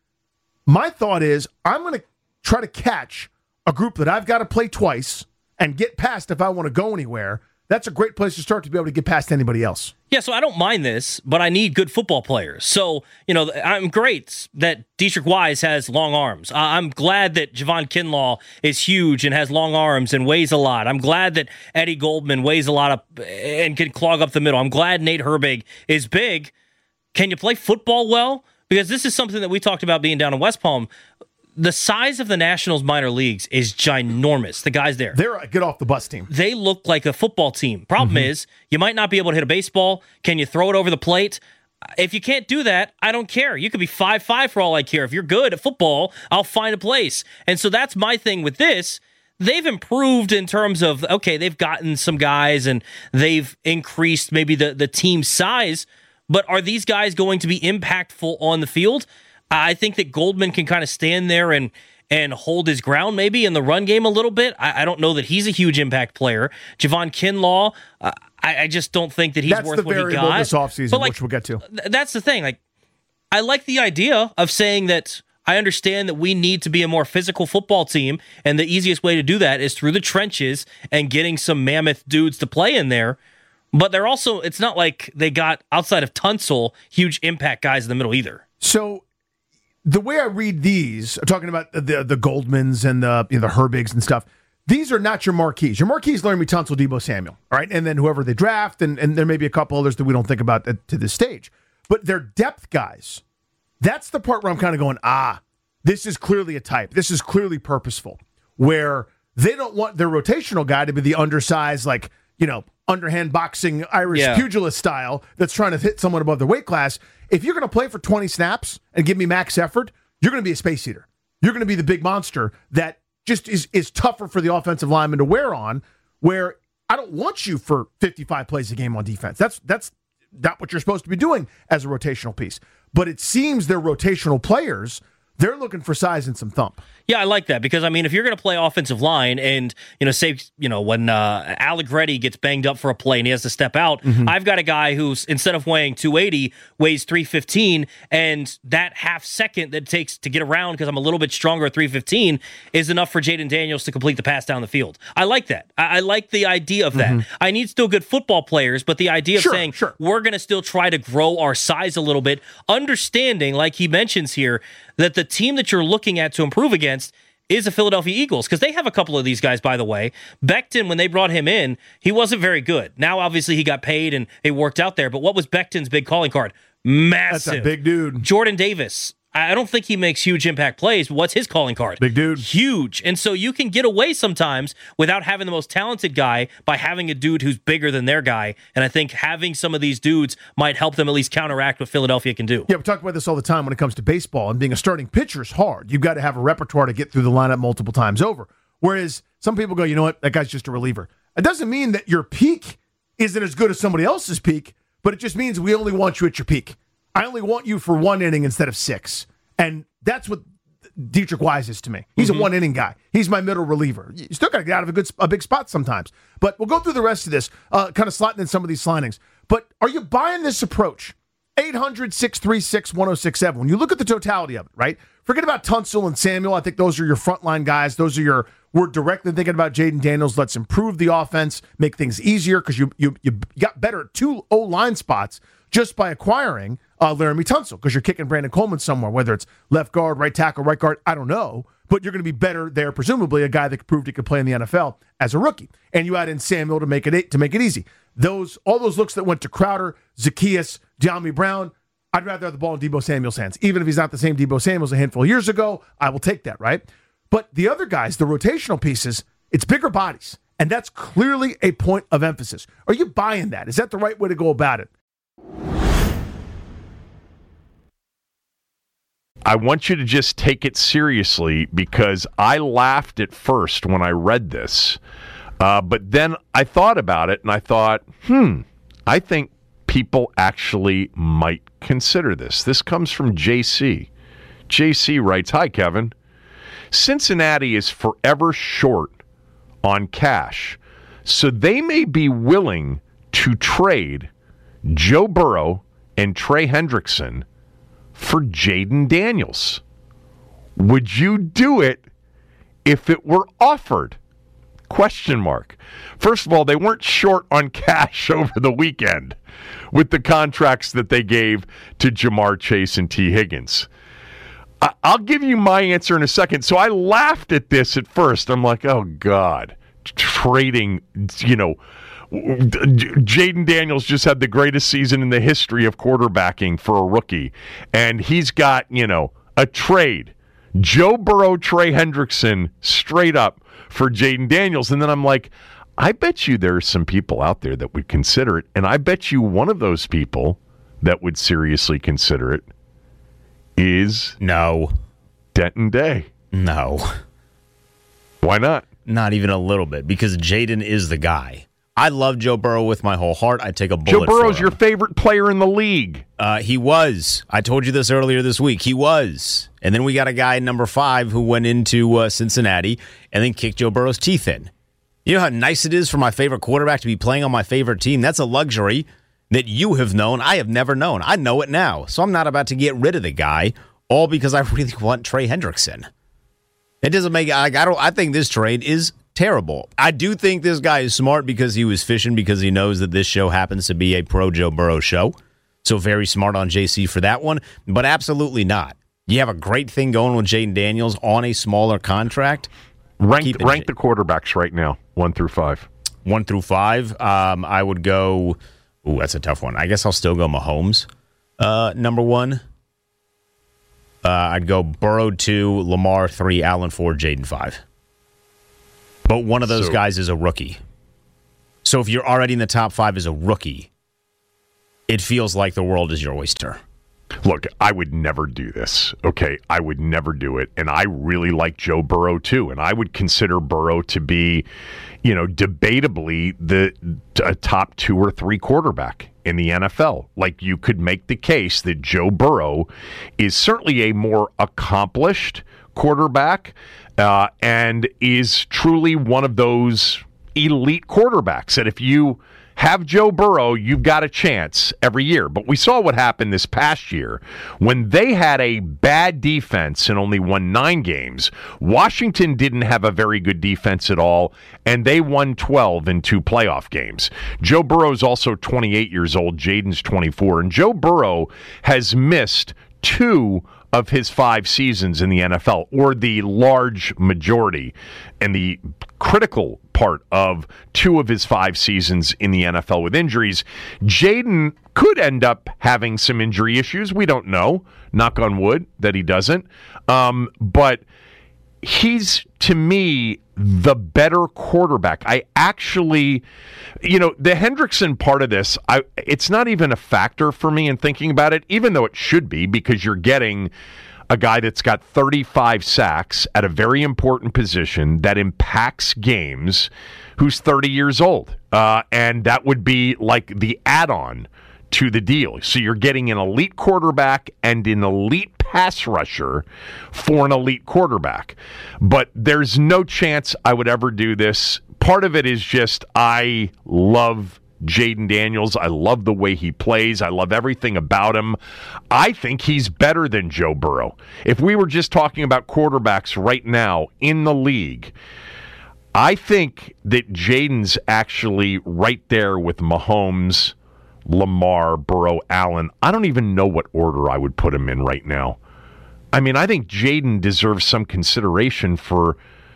My thought is I'm going to try to catch a group that I've got to play twice and get past if I want to go anywhere. That's a great place to start to be able to get past anybody else. Yeah, so I don't mind this, but I need good football players. So, you know, I'm great that Dietrich Wise has long arms. Uh, I'm glad that Javon Kinlaw is huge and has long arms and weighs a lot. I'm glad that Eddie Goldman weighs a lot of, and can clog up the middle. I'm glad Nate Herbig is big. Can you play football well? Because this is something that we talked about being down in West Palm. The size of the Nationals minor leagues is ginormous. The guys there. They're a get off the bus team. They look like a football team. Problem Mm-hmm. is, you might not be able to hit a baseball. Can you throw it over the plate? If you can't do that, I don't care. You could be five five for all I care. If you're good at football, I'll find a place. And so that's my thing with this. They've improved in terms of, okay, they've gotten some guys and they've increased maybe the, the team size, but are these guys going to be impactful on the field? I think that Goldman can kind of stand there and and hold his ground maybe in the run game a little bit. I, I don't know that he's a huge impact player. Javon Kinlaw, uh, I, I just don't think that he's That's worth the what he variable got. this offseason, But, like, which we'll get to. th- that's the thing. Like, I like the idea of saying that I understand that we need to be a more physical football team, and the easiest way to do that is through the trenches and getting some mammoth dudes to play in there. But they're also, it's not like they got, outside of Tunsil, huge impact guys in the middle either. So the way I read these, talking about the the Goldmans and the you know, the Herbigs and stuff, these are not your marquees. Your marquees, Larry Tunsil, Deebo Samuel, all right? And then whoever they draft, and, and there may be a couple others that we don't think about at, to this stage. But they're depth guys. That's the part where I'm kind of going, ah, this is clearly a type. This is clearly purposeful, where they don't want their rotational guy to be the undersized, like, you know, underhand boxing Irish Yeah. pugilist style that's trying to hit someone above their weight class. If you're going to play for twenty snaps and give me max effort, you're going to be a space eater. You're going to be the big monster that just is, is tougher for the offensive lineman to wear on, where I don't want you for fifty-five plays a game on defense. That's that's not what you're supposed to be doing as a rotational piece. But it seems they're rotational players. They're looking for size and some thump. Yeah, I like that because, I mean, if you're going to play offensive line and, you know, say, you know, when uh, Allegretti gets banged up for a play and he has to step out, Mm-hmm. I've got a guy who's, instead of weighing two eighty, weighs three fifteen, and that half second that it takes to get around because I'm a little bit stronger at three fifteen is enough for Jaden Daniels to complete the pass down the field. I like that. I, I like the idea of that. Mm-hmm. I need still good football players, but the idea of Sure, saying sure. we're going to still try to grow our size a little bit, understanding, like he mentions here, that the team that you're looking at to improve against is the Philadelphia Eagles, because they have a couple of these guys, by the way. Becton, when they brought him in, he wasn't very good. Now, obviously, he got paid and it worked out there, but what was Becton's big calling card? Massive. That's a big dude. Jordan Davis. I don't think he makes huge impact plays, but what's his calling card? Big dude. Huge. And so you can get away sometimes without having the most talented guy by having a dude who's bigger than their guy. And I think having some of these dudes might help them at least counteract what Philadelphia can do. Yeah, we talk about this all the time when it comes to baseball, and being a starting pitcher is hard. You've got to have a repertoire to get through the lineup multiple times over. Whereas some people go, you know what, that guy's just a reliever. It doesn't mean that your peak isn't as good as somebody else's peak, but it just means we only want you at your peak. I only want you for one inning instead of six. And that's what Dietrich Wise is to me. He's mm-hmm. a one-inning guy. He's my middle reliever. You still got to get out of a good, a big spot sometimes. But we'll go through the rest of this, uh, kind of slotting in some of these signings. But are you buying this approach? eight hundred, six three six, one oh six seven. When you look at the totality of it, right? Forget about Tunsil and Samuel. I think those are your frontline guys. Those are your, we're directly thinking about Jaden Daniels. Let's improve the offense, make things easier because you, you you got better at two O-line spots just by acquiring uh, Laramie Tunsil because you're kicking Brandon Coleman somewhere, whether it's left guard, right tackle, right guard, I don't know. But you're going to be better there, presumably a guy that proved he could play in the N F L as a rookie. And you add in Samuel to make it to make it easy. Those all those looks that went to Crowder, Zacchaeus, De'Ami Brown, I'd rather have the ball in Deebo Samuel's hands. Even if he's not the same Deebo Samuel's a handful of years ago, I will take that, right? But the other guys, the rotational pieces, it's bigger bodies. And that's clearly a point of emphasis. Are you buying that? Is that the right way to go about it? I want you to just take it seriously because I laughed at first when I read this. Uh, but then I thought about it and I thought, hmm, I think people actually might consider this. This comes from J C. J C writes, hi, Kevin. Cincinnati is forever short on cash, so they may be willing to trade Joe Burrow and Trey Hendrickson for Jaden Daniels. Would you do it if it were offered? Question mark. First of all, they weren't short on cash over the weekend with the contracts that they gave to Jamar Chase and T. Higgins. I- I'll give you my answer in a second. So I laughed at this at first. I'm like, oh, God, trading, you know, Jaden Daniels just had the greatest season in the history of quarterbacking for a rookie. And he's got, you know, a trade. Joe Burrow, Trey Hendrickson, straight up for Jaden Daniels. And then I'm like, I bet you there are some people out there that would consider it. And I bet you one of those people that would seriously consider it is no Denton Day. No. Why not? Not even a little bit, because Jaden is the guy. I love Joe Burrow with my whole heart. I'd take a bullet Joe Burrow's for him. your favorite player in the league. Uh, he was. I told you this earlier this week. He was. And then we got a guy, number five, who went into uh, Cincinnati and then kicked Joe Burrow's teeth in. You know how nice it is for my favorite quarterback to be playing on my favorite team? That's a luxury that you have known. I have never known. I know it now. So I'm not about to get rid of the guy, all because I really want Trey Hendrickson. It doesn't make I, I don't I think this trade is terrible. I do think this guy is smart because he was fishing because he knows that this show happens to be a pro Joe Burrow show. So very smart on J C for that one, but absolutely not. You have a great thing going with Jaden Daniels on a smaller contract. Rank rank the quarterbacks right now, one through five. One through five. Um, I would go. Ooh, that's a tough one. I guess I'll still go Mahomes. Uh, number one. Uh, I'd go Burrow two, Lamar three, Allen four, Jaden five. But one of those so, guys is a rookie. So if you're already in the top five as a rookie, it feels like the world is your oyster. Look, I would never do this, okay? I would never do it. And I really like Joe Burrow, too. And I would consider Burrow to be, you know, debatably the a top two or three quarterback in the N F L. Like, you could make the case that Joe Burrow is certainly a more accomplished quarterback uh, and is truly one of those elite quarterbacks. And if you have Joe Burrow, you've got a chance every year. But we saw what happened this past year. When they had a bad defense and only won nine games, Washington didn't have a very good defense at all, and they won twelve in two playoff games. Joe Burrow's also twenty-eight years old. Jaden's twenty-four. And Joe Burrow has missed two of his five seasons in the N F L, or the large majority and the critical part of two of his five seasons in the N F L with injuries. Jaden could end up having some injury issues. We don't know. Knock on wood that he doesn't. Um, but he's, to me, the better quarterback. I actually, you know, the Hendrickson part of this, I, it's not even a factor for me in thinking about it, even though it should be, because you're getting a guy that's got thirty-five sacks at a very important position that impacts games, who's thirty years old. Uh, and that would be like the add-on to the deal. So you're getting an elite quarterback and an elite pass rusher for an elite quarterback. But there's no chance I would ever do this. Part of it is just I love Jayden Daniels. I love the way he plays. I love everything about him. I think he's better than Joe Burrow. If we were just talking about quarterbacks right now in the league, I think that Jayden's actually right there with Mahomes, Lamar, Burrow, Allen. I don't even know what order I would put him in right now. I mean, I think Jayden deserves some consideration for,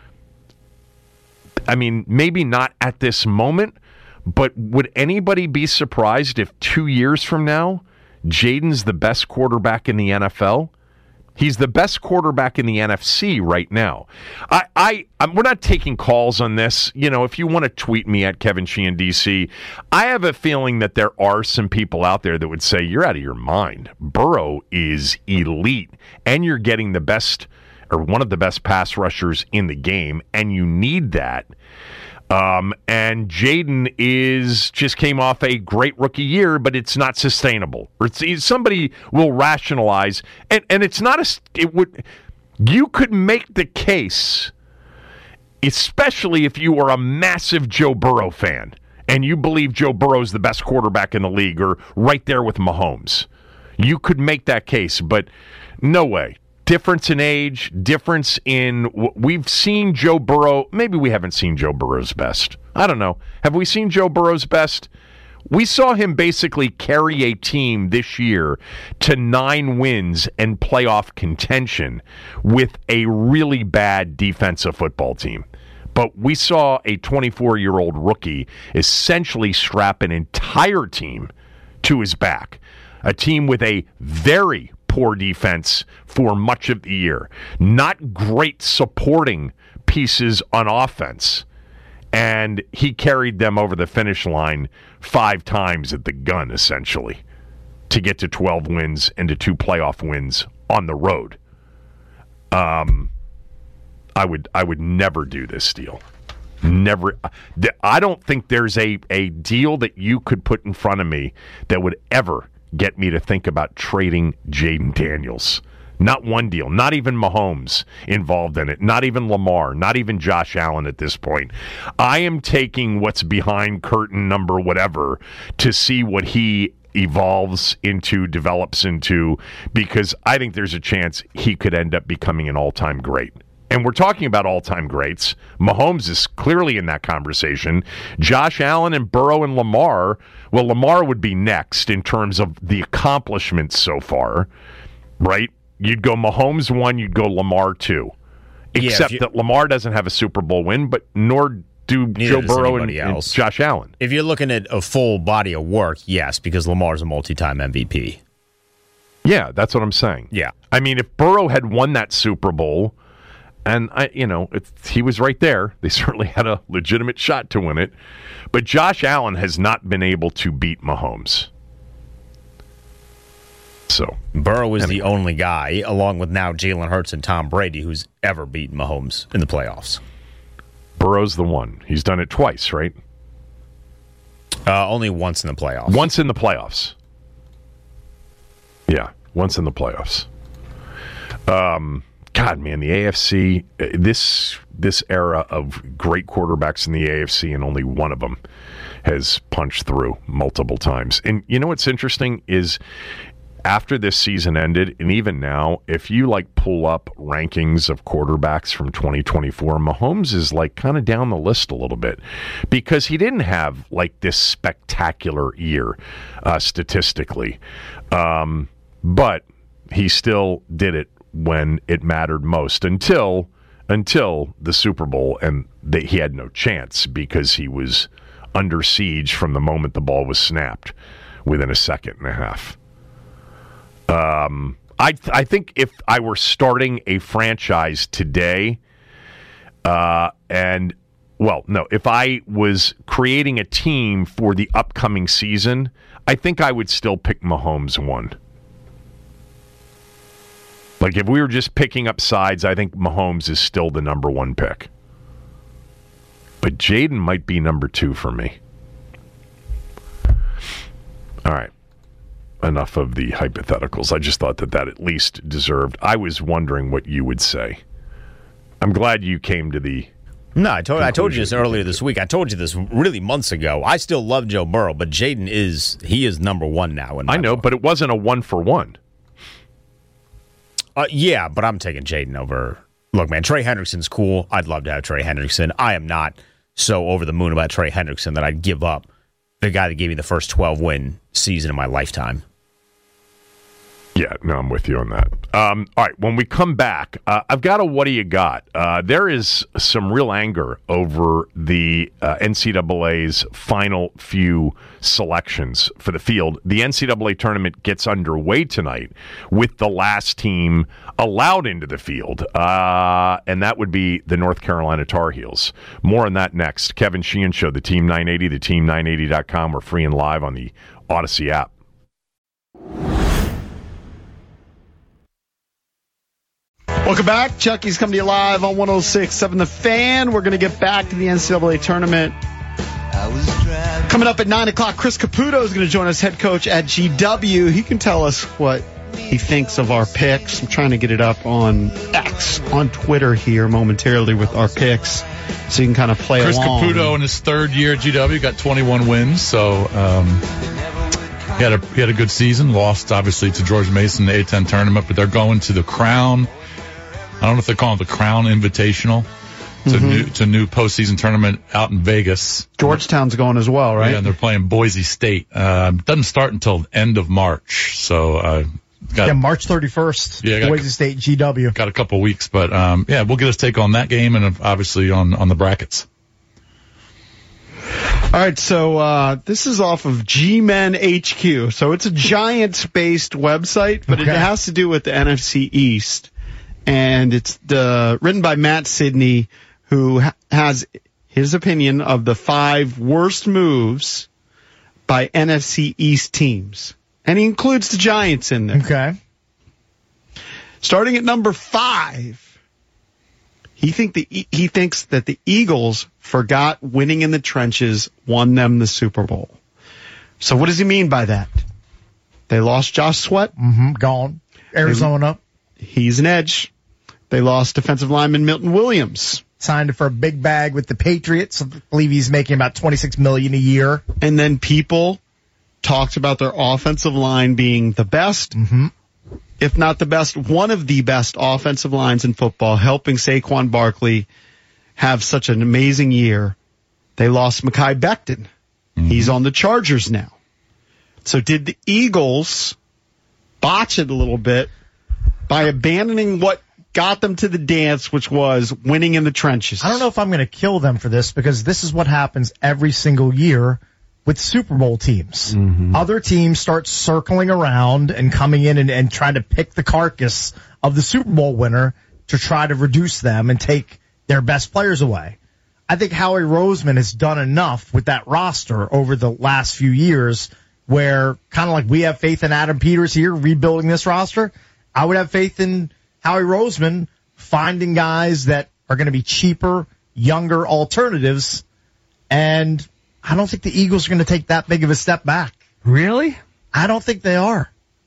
I mean, maybe not at this moment, but would anybody be surprised if two years from now, Jayden's the best quarterback in the N F L? He's the best quarterback in the N F C right now. I, I, I'm, we're not taking calls on this. You know, if you want to tweet me at Kevin Sheehan D C, I have a feeling that there are some people out there that would say you're out of your mind. Burrow is elite, and you're getting the best or one of the best pass rushers in the game, and you need that. Um, and Jayden is just came off a great rookie year, but it's not sustainable. Or it's, somebody will rationalize, and, and it's not a. It would. You could make the case, especially if you are a massive Joe Burrow fan and you believe Joe Burrow's the best quarterback in the league, or right there with Mahomes. You could make that case, but no way. Difference in age, difference in... We've seen Joe Burrow... Maybe we haven't seen Joe Burrow's best. I don't know. Have we seen Joe Burrow's best? We saw him basically carry a team this year to nine wins and playoff contention with a really bad defensive football team. But we saw a twenty-four-year-old rookie essentially strap an entire team to his back. A team with a very poor defense for much of the year. Not great supporting pieces on offense. And he carried them over the finish line five times at the gun, essentially, to get to twelve wins and to two playoff wins on the road. Um, I would I would never do this deal. Never. I don't think there's a, a deal that you could put in front of me that would ever get me to think about trading Jayden Daniels. Not one deal. Not even Mahomes involved in it. Not even Lamar. Not even Josh Allen at this point. I am taking what's behind curtain number whatever to see what he evolves into, develops into, because I think there's a chance he could end up becoming an all-time great. And we're talking about all-time greats. Mahomes is clearly in that conversation. Josh Allen and Burrow and Lamar, well, Lamar would be next in terms of the accomplishments so far, right? You'd go Mahomes one, you'd go Lamar two. Except yeah, you, that Lamar doesn't have a Super Bowl win, but nor do Joe Burrow and, and Josh Allen. If you're looking at a full body of work, yes, because Lamar's a multi-time M V P. Yeah, that's what I'm saying. Yeah. I mean, if Burrow had won that Super Bowl, and, I, you know, it, he was right there. They certainly had a legitimate shot to win it. But Josh Allen has not been able to beat Mahomes. So Burrow is anyway. the only guy, along with now Jalen Hurts and Tom Brady, who's ever beaten Mahomes in the playoffs. Burrow's the one. He's done it twice, right? Uh, only once in the playoffs. Once in the playoffs. Yeah, once in the playoffs. Um... God, man, the A F C, this this era of great quarterbacks in the A F C, and only one of them has punched through multiple times. And you know what's interesting is after this season ended, and even now, if you like pull up rankings of quarterbacks from twenty twenty-four, Mahomes is like kind of down the list a little bit because he didn't have like this spectacular year uh, statistically. Um, but he still did it when it mattered most until until the Super Bowl, and they, he had no chance because he was under siege from the moment the ball was snapped within a second and a half. Um, I I think if I were starting a franchise today, uh, and well, no, if I was creating a team for the upcoming season, I think I would still pick Mahomes one. Like, if we were just picking up sides, I think Mahomes is still the number one pick. But Jayden might be number two for me. All right. enough of the hypotheticals. I just thought that that at least deserved. I was wondering what you would say. I'm glad you came to the. No, I told I told you this earlier this week. I told you this really months ago. I still love Joe Burrow, but Jayden is he is number one now. In my I know, book. but it wasn't a one for one. Uh, yeah, but I'm taking Jayden over. Look, man, Trey Hendrickson's cool. I'd love to have Trey Hendrickson. I am not so over the moon about Trey Hendrickson that I'd give up the guy that gave me the first twelve win season of my lifetime. Yeah, no, I'm with you on that. Um, all right, when we come back, uh, I've got a what do you got? Uh, there is some real anger over the uh, N C double A's final few selections for the field. The N C double A tournament gets underway tonight with the last team allowed into the field, uh, and that would be the North Carolina Tar Heels. More on that next. Kevin Sheehan Show, the Team nine eighty, the team nine eighty dot com. We're free and live on the Odyssey app. Welcome back. Chucky's coming to you live on one oh six point seven The Fan. We're going to get back to the N C double A tournament. Coming up at nine o'clock, Chris Caputo is going to join us, head coach at G W. He can tell us what he thinks of our picks. I'm trying to get it up on X, on Twitter here momentarily with our picks, so you can kind of play Chris along. Chris Caputo in his third year at G W got twenty-one wins, so um, he had a he had a good season. Lost, obviously, to George Mason in the A ten tournament, but they're going to the Crown. I don't know if they're calling it the Crown Invitational. It's mm-hmm. a new, it's a new postseason tournament out in Vegas. Georgetown's going as well, right? Yeah, and they're playing Boise State. Uh, doesn't start until end of March, so uh, got yeah, March thirty-first. Yeah, Boise State G W. Got a couple weeks, but um, yeah, we'll get his take on that game and obviously on on the brackets. All right, so uh, this is off of G-Men H Q. So it's a Giants-based website, but okay. it has to do with the N F C East. And it's the, written by Matt Sidney, who ha- has his opinion of the five worst moves by N F C East teams. And he includes the Giants in there. Okay. Starting at number five, he think the he thinks that the Eagles forgot winning in the trenches won them the Super Bowl. So what does he mean by that? They lost Josh Sweat. Mm-hmm, gone. Arizona. He's an edge. They lost defensive lineman Milton Williams. Signed for a big bag with the Patriots. I believe he's making about twenty-six million dollars a year. And then people talked about their offensive line being the best, mm-hmm. if not the best, one of the best offensive lines in football, helping Saquon Barkley have such an amazing year. They lost Mekhi Becton. Mm-hmm. He's on the Chargers now. So did the Eagles botch it a little bit by abandoning what got them to the dance, which was winning in the trenches? I don't know if I'm going to kill them for this, because this is what happens every single year with Super Bowl teams. Mm-hmm. Other teams start circling around and coming in and, and trying to pick the carcass of the Super Bowl winner to try to reduce them and take their best players away. I think Howie Roseman has done enough with that roster over the last few years where, kind of like we have faith in Adam Peters here rebuilding this roster, I would have faith in Howie Roseman finding guys that are going to be cheaper, younger alternatives, and I don't think the Eagles are going to take that big of a step back. Really? I don't think they are.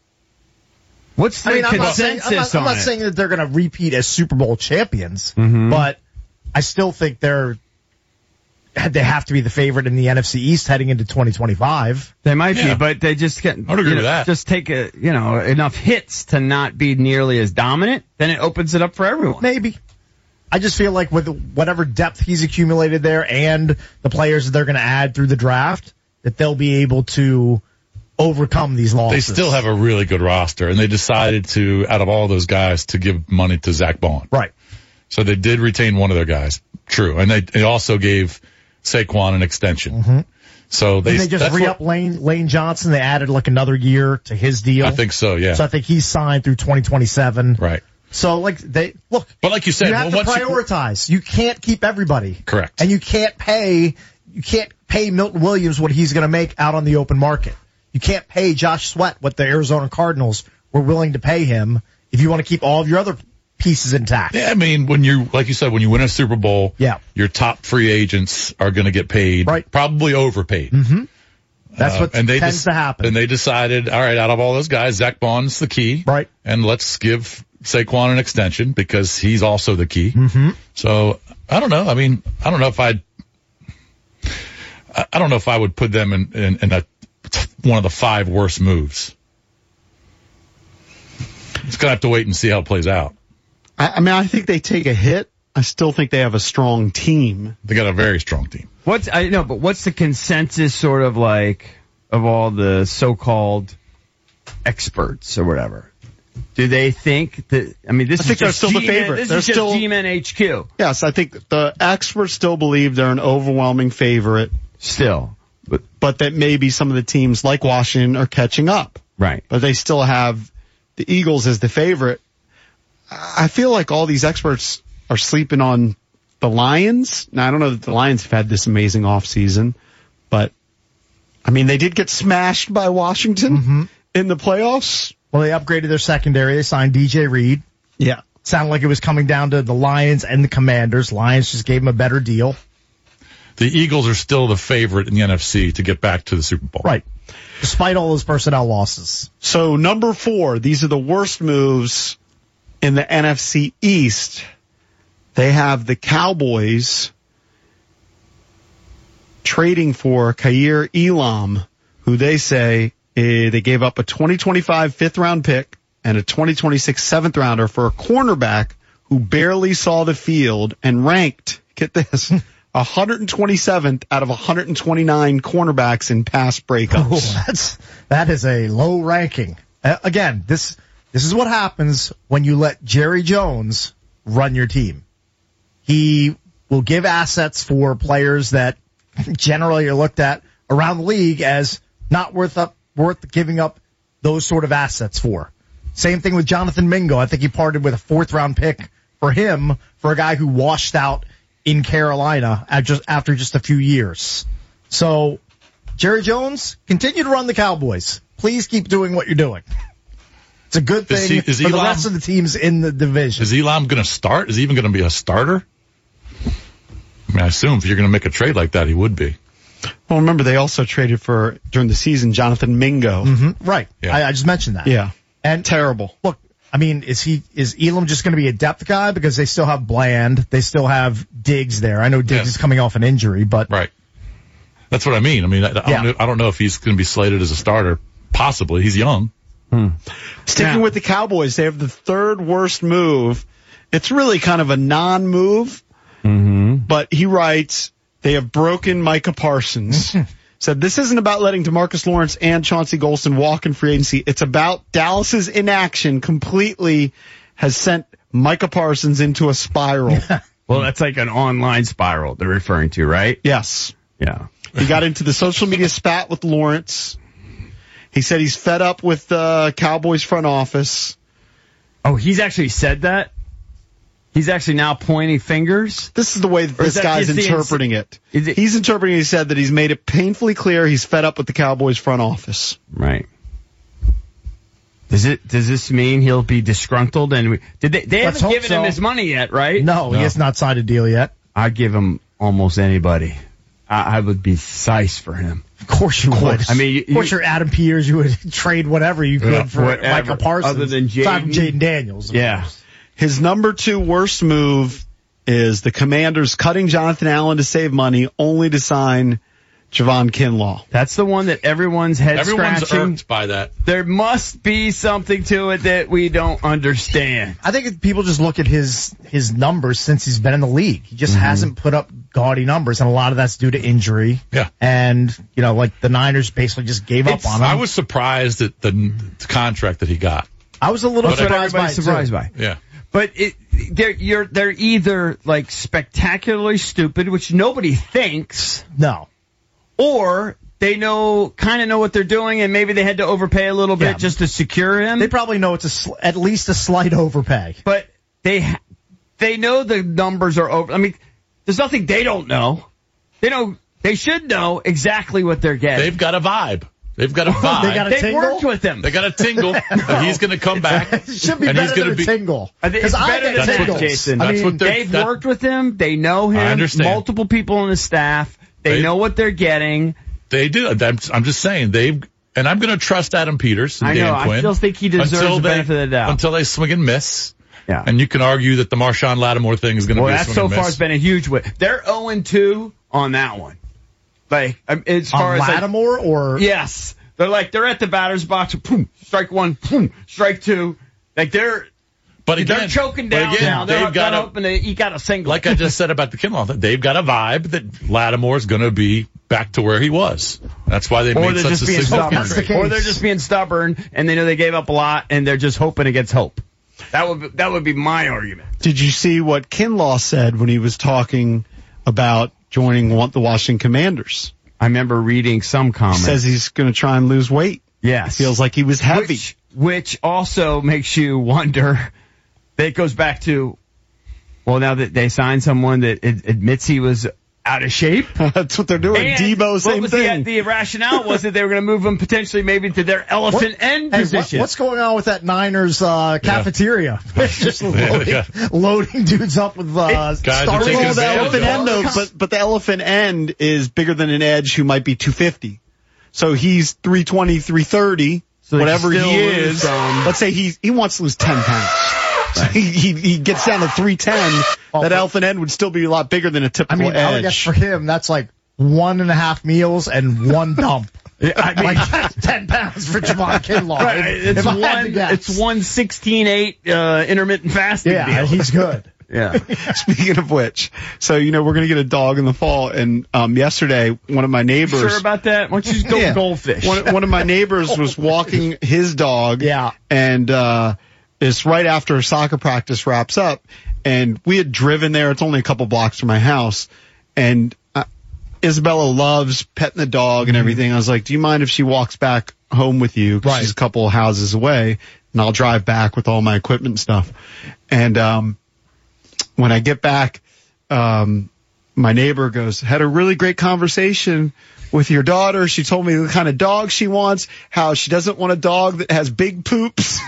What's the I mean, I'm not, saying, consensus I'm, not, I'm on not it? saying that they're going to repeat as Super Bowl champions, Mhm. but I still think they're they have to be the favorite in the N F C East heading into twenty twenty-five. They might Yeah. be, but they just can't. I would agree you know, with that. Just take a, you know, enough hits to not be nearly as dominant. Then it opens it up for everyone. Maybe. I just feel like with whatever depth he's accumulated there and the players that they're going to add through the draft, that they'll be able to overcome these losses. They still have a really good roster, and they decided to, out of all those guys, to give money to Zach Bowen. Right. So they did retain one of their guys. True. And they, they also gave Saquon an extension. Mm-hmm. So they, Didn't they just that's re-up what- Lane, Lane Johnson? They added like another year to his deal. I think so, yeah. So I think he's signed through twenty twenty-seven. Right. So like they look. But like you said, you have well, to once you- prioritize. You, can't keep everybody. Correct. And you can't pay. You can't pay Milton Williams what he's going to make out on the open market. You can't pay Josh Sweat what the Arizona Cardinals were willing to pay him if you want to keep all of your other pieces intact. Yeah, I mean, when you, like you said, when you win a Super Bowl, yeah. your top free agents are going to get paid, right. probably overpaid. Mm-hmm. That's what uh, and they tends des- to happen. And they decided, all right, out of all those guys, Zach Bond's the key. Right. And let's give Saquon an extension because he's also the key. Mm-hmm. So I don't know. I mean, I don't know if I'd, I don't know if I would put them in, in, in a, one of the five worst moves. It's going to have to wait and see how it plays out. I, I mean, I think they take a hit. I still think they have a strong team. They got a very strong team. What's I know, but what's the consensus sort of like of all the so-called experts or whatever? Do they think that? I mean, this I is think they're just still the G-Man, favorite. This They're is just still G-Man H Q. Yes, I think the experts still believe they're an overwhelming favorite. Still, but but that maybe some of the teams like Washington are catching up. Right. But they still have the Eagles as the favorite. I feel like all these experts are sleeping on the Lions. Now, I don't know that the Lions have had this amazing offseason, but, I mean, they did get smashed by Washington mm-hmm. in the playoffs. Well, they upgraded their secondary. They signed D J Reed. Yeah. Sounded like it was coming down to the Lions and the Commanders. Lions just gave them a better deal. The Eagles are still the favorite in the N F C to get back to the Super Bowl. Right. Despite all those personnel losses. So, number four, these are the worst moves in the N F C East. They have the Cowboys trading for Kaiir Elam, who they say eh, they gave up a twenty twenty-five fifth round pick and a twenty twenty-six seventh rounder for a cornerback who barely saw the field and ranked, get this, one hundred twenty-seventh out of one hundred twenty-nine cornerbacks in pass breakups. Oh, that's, that is a low ranking. Uh, again, this this is what happens when you let Jerry Jones run your team. He will give assets for players that generally are looked at around the league as not worth up worth giving up those sort of assets for. Same thing with Jonathan Mingo. I think he parted with a fourth round pick for him for a guy who washed out in Carolina at just after just a few years. So, Jerry Jones, continue to run the Cowboys. Please keep doing what you're doing. It's a good thing is he, is for Elam, the rest of the teams in the division. Is Elam going to start? Is he even going to be a starter? I mean, I assume if you're going to make a trade like that, he would be. Well, remember, they also traded for, during the season, Jonathan Mingo. Mm-hmm. Right. Yeah. I, I just mentioned that. Yeah. And terrible. Look, I mean, is he is Elam just going to be a depth guy because they still have Bland, they still have Diggs there. I know Diggs Yes. is coming off an injury, but right. That's what I mean. I mean, I, I, Yeah. don't, know, I don't know if he's going to be slated as a starter. Possibly. He's young. Hmm. Sticking with the Cowboys, they have the third worst move. It's really kind of a non-move, mm-hmm. but he writes, they have broken Micah Parsons. Said, this isn't about letting DeMarcus Lawrence and Chauncey Golston walk in free agency. It's about Dallas's inaction completely has sent Micah Parsons into a spiral. Well, that's like an online spiral they're referring to, right? Yes. Yeah. He got into the social media spat with Lawrence. He said he's fed up with the uh, Cowboys front office. Oh, he's actually said that? He's actually now pointing fingers? This is the way that this that guy's just the interpreting ins- it. it. He's interpreting it. He said that he's made it painfully clear he's fed up with the Cowboys front office. Right. Does it? Does this mean he'll be disgruntled? And we, did they? They Let's haven't hope given so. him his money yet, right? no, he has not signed a deal yet. I'd give him almost anybody. I, I would be size for him. Of course you would. I mean, you, of course, you're Adam Peters. You would trade whatever you could Yeah, for whatever, Micah Parsons, other than aside from Jaden. Jaden Daniels. of Yeah. course. His number two worst move is the Commanders cutting Jonathan Allen to save money, only to sign Javon Kinlaw. That's the one that everyone's head Everyone's scratching. irked by that. There must be something to it that we don't understand. I think if people just look at his his numbers since he's been in the league. He just Mm-hmm. hasn't put up gaudy numbers, and a lot of that's due to injury. Yeah. And, you know, like the Niners basically just gave It's- up on him. I was surprised at the, the contract that he got. I was a little That's what surprised by it, everybody's surprised too. by. Yeah. But it, they're you're they're either like spectacularly stupid, which nobody thinks, No. or they know kind of know what they're doing, and maybe they had to overpay a little bit Yeah. just to secure him. They probably know it's a sl- at least a slight overpay. But they ha- they know the numbers are over. I mean, there's nothing they don't know. They know they should know exactly what they're getting. They've got a vibe. They've got a vibe. They got a They've tingle? worked with him. They got a tingle. And he's going to come back. It should be and he's better gonna than a be, tingle. I think Because it's I better get than That's that, what- Jason. that's I mean, what they're- They've that- worked with him. They know him. I understand. Multiple people on the staff. They They- know what they're getting. They do. I'm, I'm just saying they've, and I'm going to trust Adam Peters and I Dan know. Quinn. I still think he deserves until the they, benefit of the doubt. Until they swing and miss. Yeah. And you can argue that the Marshawn Lattimore thing is going to well, be a that swing so and miss. far has been a huge win. They're oh and two on that one. Like, as far On as Lattimore like, or yes, they're like they're at the batter's box. Boom, strike one. Boom, strike two. Like they're, but again, they're choking but down again, now. They're, they've got they're a- hoping to eke out a single. Like I just said about the Kinlaw, they've got a vibe that Lattimore's going to be back to where he was. That's why they or made they're such just a being significant stubborn, trade. or they're just being stubborn, and they know they gave up a lot, and they're just hoping against hope. That would be, that would be my argument. Did you see what Kinlaw said when he was talking about joining the Washington Commanders? I remember reading some comments. Says he's going to try and lose weight. Yes. He feels like he was heavy. Which, which also makes you wonder. That goes back to, well, now that they signed someone that ad- admits he was out of shape. That's what they're doing. And Debo, same what was thing. The, the rationale was that they were going to move him potentially maybe to their elephant What- end hey, position. what- what's going on with that Niners uh, cafeteria? Just loading, Yeah. loading dudes up with uh, Guys are Star taking Wars. the advantage elephant of end, though, but, but the elephant end is bigger than an edge who might be two fifty. So he's three twenty, three thirty, So they whatever can he still is. lose some. Let's say he he wants to lose ten pounds. So he, he he gets down to three ten. That elephant end would still be a lot bigger than a I typical mean, I would edge. guess for him, that's like one and a half meals and one dump. I mean, like that's ten pounds for Javon Kinlaw. Right, If- it's if I had to one. guess. It's one sixteen eight uh, intermittent fasting. Yeah, deal. he's good. Yeah. Speaking of which, so you know we're gonna get a dog in the fall, and um, yesterday one of my neighbors. Sure about that? Why don't you just go Yeah. goldfish? One, one of my neighbors was walking his dog. Yeah. And uh, it's right after soccer practice wraps up, and we had driven there. It's only a couple blocks from my house, and uh, Isabella loves petting the dog and everything. I was like, "Do you mind if she walks back home with you? 'Cause Right. she's a couple houses away, and I'll drive back with all my equipment and stuff." And um, when I get back, um, my neighbor goes, "Had a really great conversation with your daughter. She told me the kind of dog she wants, how she doesn't want a dog that has big poops."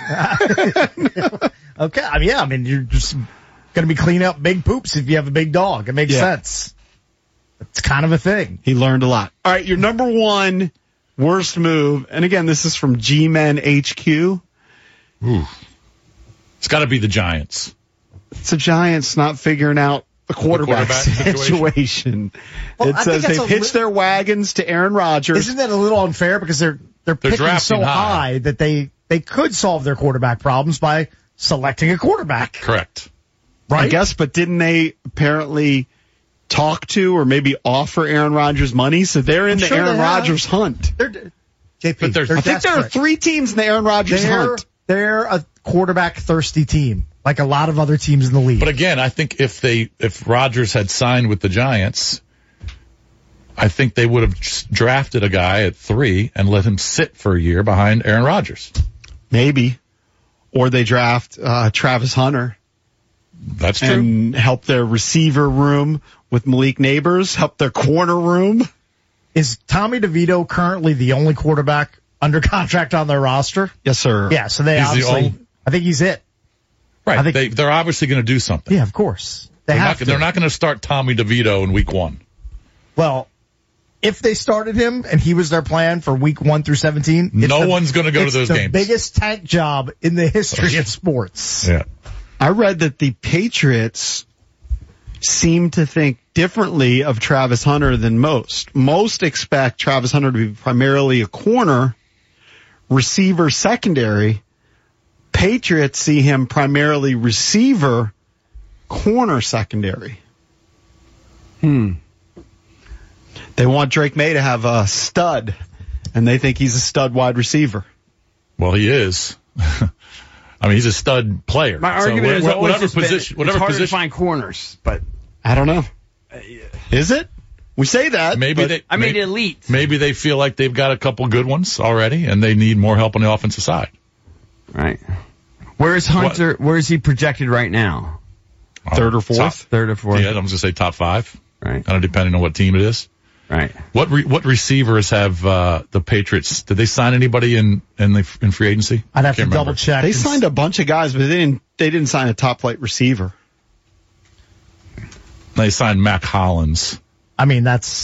Okay, I mean, yeah, I mean, you're just going to be cleaning up big poops if you have a big dog. It makes Yeah. sense. It's kind of a thing. He learned a lot. All right, your number one worst move, and again, this is from G-Men H Q. Ooh. It's got to be the Giants. It's the Giants not figuring out the quarterback, quarterback situation. situation. Well, it I says think that's they've a hitched li- their wagons to Aaron Rodgers. Isn't that a little unfair because they're they're, They're picking drafting so high. high that they they could solve their quarterback problems by selecting a quarterback, Correct. right? I guess, but didn't they apparently talk to or maybe offer Aaron Rodgers money? So they're in I'm the sure Aaron they have. Rodgers hunt. They're, J P, But there's- they're I think there are desperate. three teams in the Aaron Rodgers They're, hunt. they're a quarterback thirsty team, like a lot of other teams in the league. But again, I think if they if Rodgers had signed with the Giants, I think they would have just drafted a guy at three and let him sit for a year behind Aaron Rodgers. Maybe. Or they draft uh, Travis Hunter That's true. and help their receiver room with Malik Neighbors, help their corner room. Is Tommy DeVito currently the only quarterback under contract on their roster? Yes, sir. Yeah, so they He's the obviously, only- I think he's it. right. I think- they, they're obviously going to do something. Yeah, of course. They They're have not, to. they're not going to start Tommy DeVito in week one. Well, if they started him and he was their plan for week one through seventeen, it's No the- one's gonna go to it's those the games. biggest tank job in the history of sports. Yeah. I read that the Patriots seem to think differently of Travis Hunter than most. Most expect Travis Hunter to be primarily a corner, receiver secondary. Patriots see him primarily receiver, corner secondary. Hmm. They want Drake May to have a stud, and they think he's a stud wide receiver. Well, he is. I mean, he's a stud player. My So argument wh- is wh- always whatever just been, position, it's whatever harder position. to find corners, but I don't know. Is it? We say that. Maybe but they. I mean maybe, elite. maybe they feel like they've got a couple good ones already, and they need more help on the offensive side. Right. Where's Hunter? Where is he projected right now? Third or Top- fourth? Third or fourth. Yeah, I'm going to say top five. Right. Kind of depending on what team it is. Right. What re, what receivers have uh, the Patriots? Did they sign anybody in in the in free agency? I'd have to Can't double remember. check. They and signed a bunch of guys, but they didn't. They didn't sign a top flight receiver. They signed Mac Hollins. I mean, that's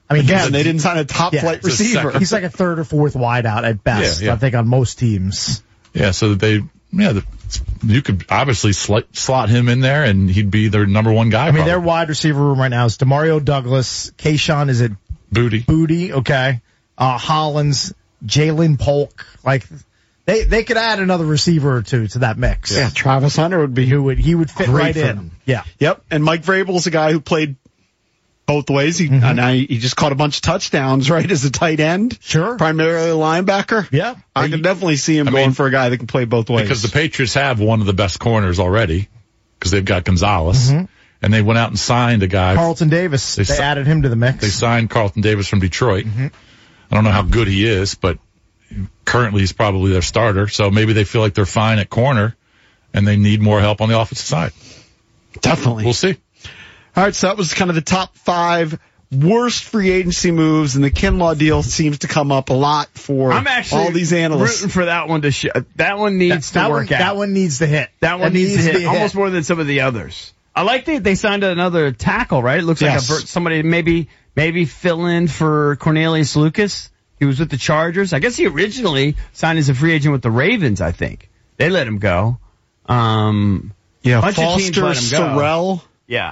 I mean, again, they didn't sign a top yeah, flight receiver. He's like a third or fourth wideout at best. Yeah, yeah. I think on most teams. Yeah, so they, yeah, the, you could obviously slot, slot him in there, and he'd be their number one guy. I mean, probably. their wide receiver room right now is Demario Douglas, Kayshawn, is it Booty? Booty, okay. Uh, Hollins, Jalen Polk, like. They they could add another receiver or two to that mix. Yeah, Travis Hunter would be who would he would fit great right for in. them. Yeah. Yep. And Mike Vrabel's a guy who played both ways. He Mm-hmm. and I, he just caught a bunch of touchdowns, right, as a tight end. Sure. Primarily a linebacker. Yeah. I can definitely see him I going mean, for a guy that can play both ways. Because the Patriots have one of the best corners already, because they've got Gonzalez, Mhm. and they went out and signed a guy. Carlton Davis. They, si- added him to the mix. They signed Carlton Davis from Detroit. Mhm. I don't know how good he is, but currently he's probably their starter. So maybe they feel like they're fine at corner, and they need more help on the offensive side. Definitely. We'll see. All right, so that was kind of the top five worst free agency moves, and the Kinlaw deal seems to come up a lot for I'm actually all these analysts. rooting for that one to sh- that one needs that, to that work one, out. That one needs to hit. That one That needs, needs to to hit be almost hit. more than some of the others. I like that they signed another tackle, right? It looks Yes. like a ver- somebody maybe maybe fill in for Cornelius Lucas. He was with the Chargers. I guess he originally signed as a free agent with the Ravens, I think. They let him go. Um, Yeah, bunch of teams Foster, let him go. Sorrell. Yeah.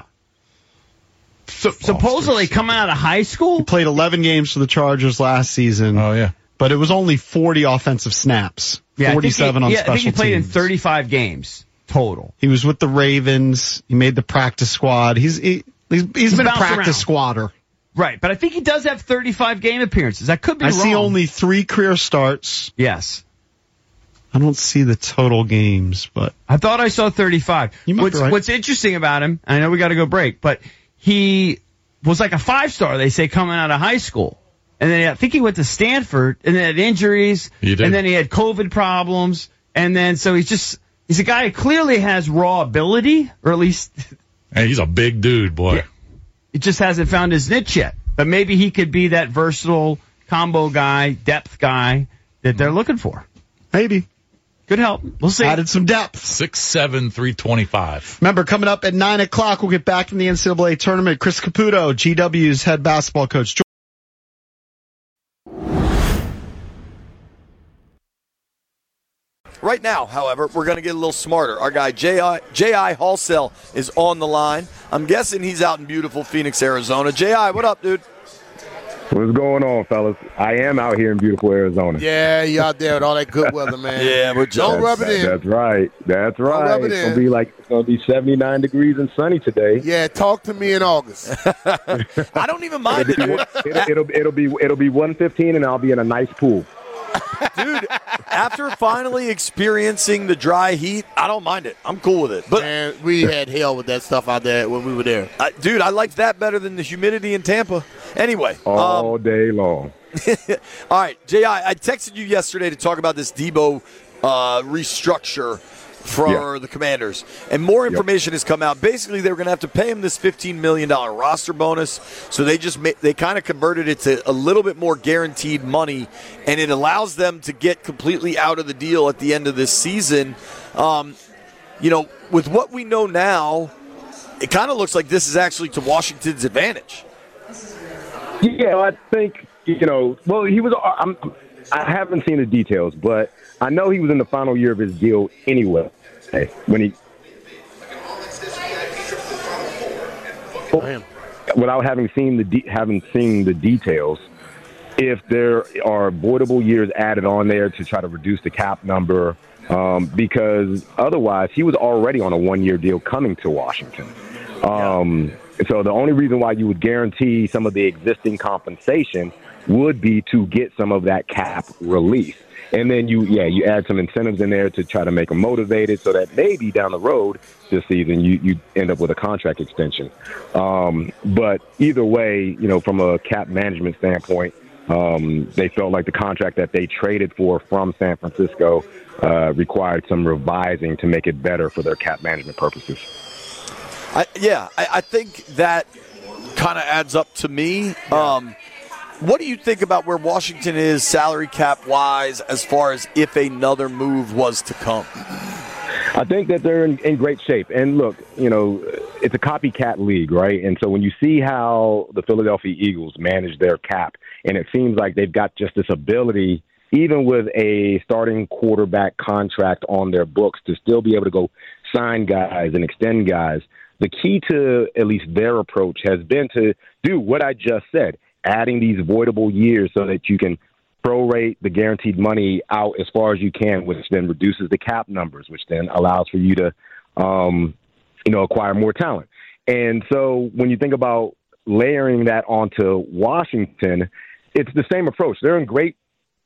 So, supposedly coming out of high school? He played eleven games for the Chargers last season. Oh, yeah. But it was only forty offensive snaps. Yeah, I think forty-seven he, on yeah, special I think he played teams. in thirty-five games total. He was with the Ravens. He made the practice squad. He's he, he's, he's, He's been a bounced practice around. squatter. Right, but I think he does have thirty-five game appearances. I could be I wrong. see only three career starts. Yes. I don't see the total games, but I thought I saw thirty-five. You might What's, be right. what's interesting about him, and I know we got to go break, but he was like a five-star, they say, coming out of high school. And then I think he went to Stanford, and then had injuries, He did. and then he had COVID problems, and then so he's just, he's a guy who clearly has raw ability, or at least Hey, he's a big dude, boy. Yeah. he just hasn't found his niche yet. But maybe he could be that versatile combo guy, depth guy that they're looking for. maybe. Could help. We'll see. Added some depth. six seven, three twenty-five. Remember, coming up at nine o'clock, we'll get back from the N C double A tournament. Chris Caputo, G W's head basketball coach. Right now, however, we're going to get a little smarter. Our guy J I J I Halsell is on the line. I'm guessing he's out in beautiful Phoenix, Arizona. J I, what up, dude? What's going on, fellas? I am out here in beautiful Arizona. Yeah, you out there with all that good weather, man. Yeah, we're Don't That's- rub it in. That's right. That's right. rub it it's in. gonna be like it's gonna be seventy-nine degrees and sunny today. Yeah, talk to me in August. I don't even mind it, dude. It'll, it'll it'll be it'll be one fifteen, and I'll be in a nice pool. Dude, after finally experiencing the dry heat, I don't mind it. I'm cool with it. But Man, we had hell with that stuff out there when we were there. uh, dude, I liked that better than the humidity in Tampa. Anyway, All um, day long. all right, J I, I texted you yesterday to talk about this Debo uh, restructure for Yeah. the Commanders. And more information has come out. Basically, they were going to have to pay him this fifteen million dollars roster bonus. So they just ma- they kind of converted it to a little bit more guaranteed money, and it allows them to get completely out of the deal at the end of this season. Um, you know, with what we know now, it kind of looks like this is actually to Washington's advantage. Yeah, I think you know. Well, he was. I'm, I haven't seen the details, but I know he was in the final year of his deal anyway. When he, without having seen the de- having seen the details, if there are voidable years added on there to try to reduce the cap number, um, because otherwise he was already on a one-year deal coming to Washington. Um, so the only reason why you would guarantee some of the existing compensation would be to get some of that cap relief. And then you, yeah, you add some incentives in there to try to make them motivated so that maybe down the road this season you, you end up with a contract extension. Um, but either way, you know, from a cap management standpoint, um, they felt like the contract that they traded for from San Francisco uh, required some revising to make it better for their cap management purposes. I, yeah, I, I think that kind of adds up to me. Um, what do you think about where Washington is salary cap wise as far as if another move was to come? I think that they're in, in great shape. And look, you know, it's a copycat league, right? And so when you see how the Philadelphia Eagles manage their cap, and it seems like they've got just this ability, even with a starting quarterback contract on their books, to still be able to go sign guys and extend guys. The key to at least their approach has been to do what I just said, adding these voidable years so that you can prorate the guaranteed money out as far as you can, which then reduces the cap numbers, which then allows for you to, um, you know, acquire more talent. And so when you think about layering that onto Washington, it's the same approach. They're in great,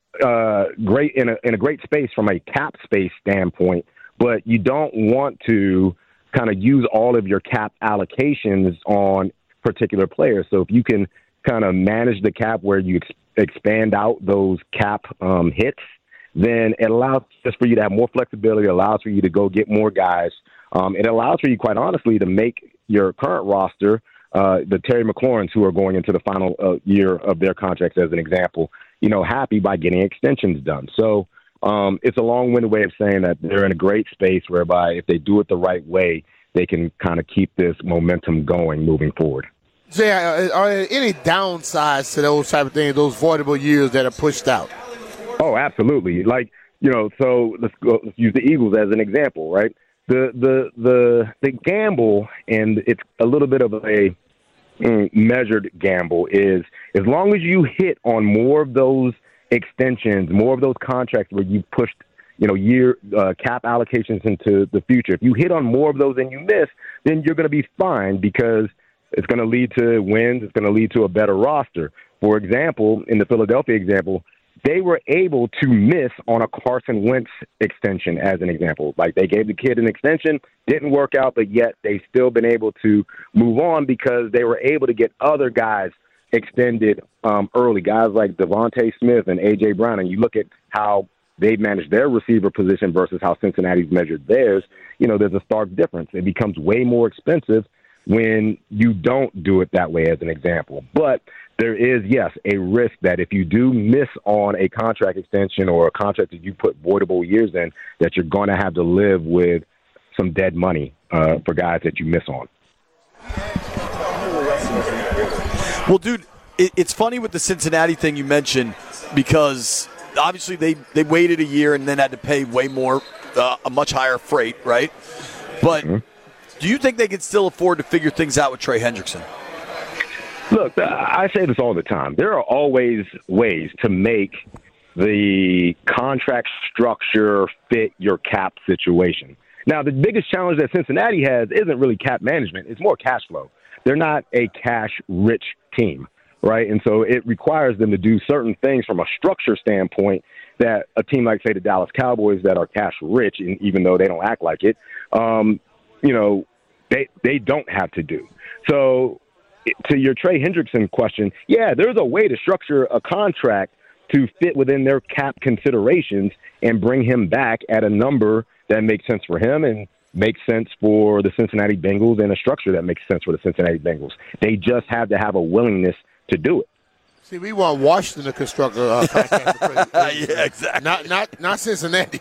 uh, great in a in a great space from a cap space standpoint, but you don't want to kind of use all of your cap allocations on particular players. So if you can kind of manage the cap where you ex- expand out those cap um, hits, then it allows just for you to have more flexibility, it allows for you to go get more guys. Um, it allows for you, quite honestly, to make your current roster, uh, the Terry McLaurins who are going into the final uh, year of their contracts, as an example, you know, happy by getting extensions done. So um, it's a long-winded way of saying that they're in a great space whereby if they do it the right way, they can kind of keep this momentum going moving forward. Jay, are, are there any downsides to those type of things, those voidable years that are pushed out? Oh, absolutely. Like, you know, so let's, go, let's use the Eagles as an example, right? The the the the gamble, and it's a little bit of a mm, measured gamble, is as long as you hit on more of those extensions, more of those contracts where you pushed, you know, year uh, cap allocations into the future. If you hit on more of those than you miss, then you're going to be fine because it's going to lead to wins. It's going to lead to a better roster. For example, in the Philadelphia example, they were able to miss on a Carson Wentz extension, as an example. Like, they gave the kid an extension, didn't work out, but yet they still been able to move on because they were able to get other guys extended um, early, guys like Devontae Smith and A J. Brown. And you look at how they've managed their receiver position versus how Cincinnati's measured theirs, you know, there's a stark difference. It becomes way more expensive when you don't do it that way, as an example. But there is, yes, a risk that if you do miss on a contract extension or a contract that you put voidable years in, that you're going to have to live with some dead money uh, for guys that you miss on. Well, dude, it, it's funny with the Cincinnati thing you mentioned because obviously they, they waited a year and then had to pay way more, uh, a much higher freight, right? But mm-hmm. do you think they can still afford to figure things out with Trey Hendrickson? Look, I say this all the time. There are always ways to make the contract structure fit your cap situation. Now, the biggest challenge that Cincinnati has isn't really cap management. It's more cash flow. They're not a cash-rich team, right? And so it requires them to do certain things from a structure standpoint that a team like, say, the Dallas Cowboys that are cash-rich, and even though they don't act like it, um, you know, they they don't have to do. So to your Trey Hendrickson question, yeah, there's a way to structure a contract to fit within their cap considerations and bring him back at a number that makes sense for him and makes sense for the Cincinnati Bengals and a structure that makes sense for the Cincinnati Bengals. They just have to have a willingness to do it. See, we want Washington to construct a uh, contract for Trey. Yeah, exactly. Not, not, not Cincinnati.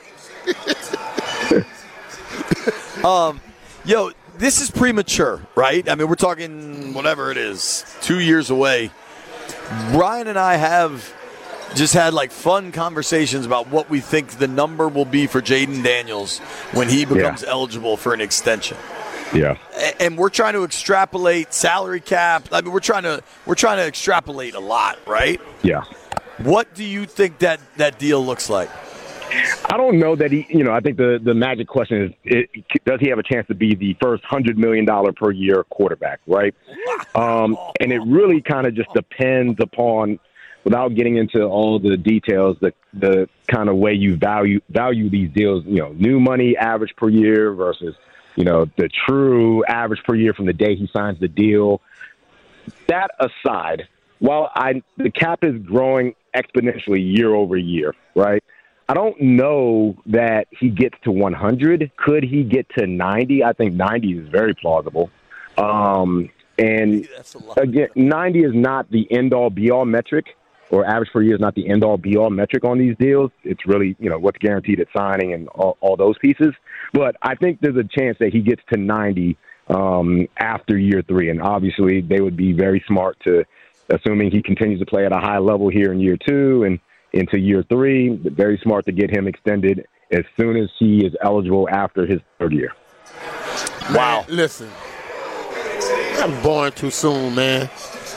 um, yo, this is premature, right? I mean, we're talking whatever it is, two years away. Brian and I have just had like fun conversations about what we think the number will be for Jayden Daniels when he becomes yeah. eligible for an extension. Yeah. And we're trying to extrapolate salary cap. I mean, we're trying to we're trying to extrapolate a lot, right? Yeah. What do you think that, that deal looks like? I don't know that he, you know, I think the, the magic question is, it, does he have a chance to be the first one hundred million dollars per year quarterback, right? Um, and it really kind of just depends upon, without getting into all the details, the the kind of way you value value these deals, you know, new money average per year versus, you know, the true average per year from the day he signs the deal. That aside, while I the cap is growing exponentially year over year, right? I don't know that he gets to one hundred. Could he get to ninety? I think ninety is very plausible. Um, and again, ninety is not the end-all, be-all metric, or average per year is not the end-all, be-all metric on these deals. It's really, you know, what's guaranteed at signing and all, all those pieces. But I think there's a chance that he gets to ninety um, after year three. And obviously they would be very smart to, assuming he continues to play at a high level here in year two and into year three, very smart to get him extended as soon as he is eligible after his third year. Wow. Man, listen, I'm born too soon, man.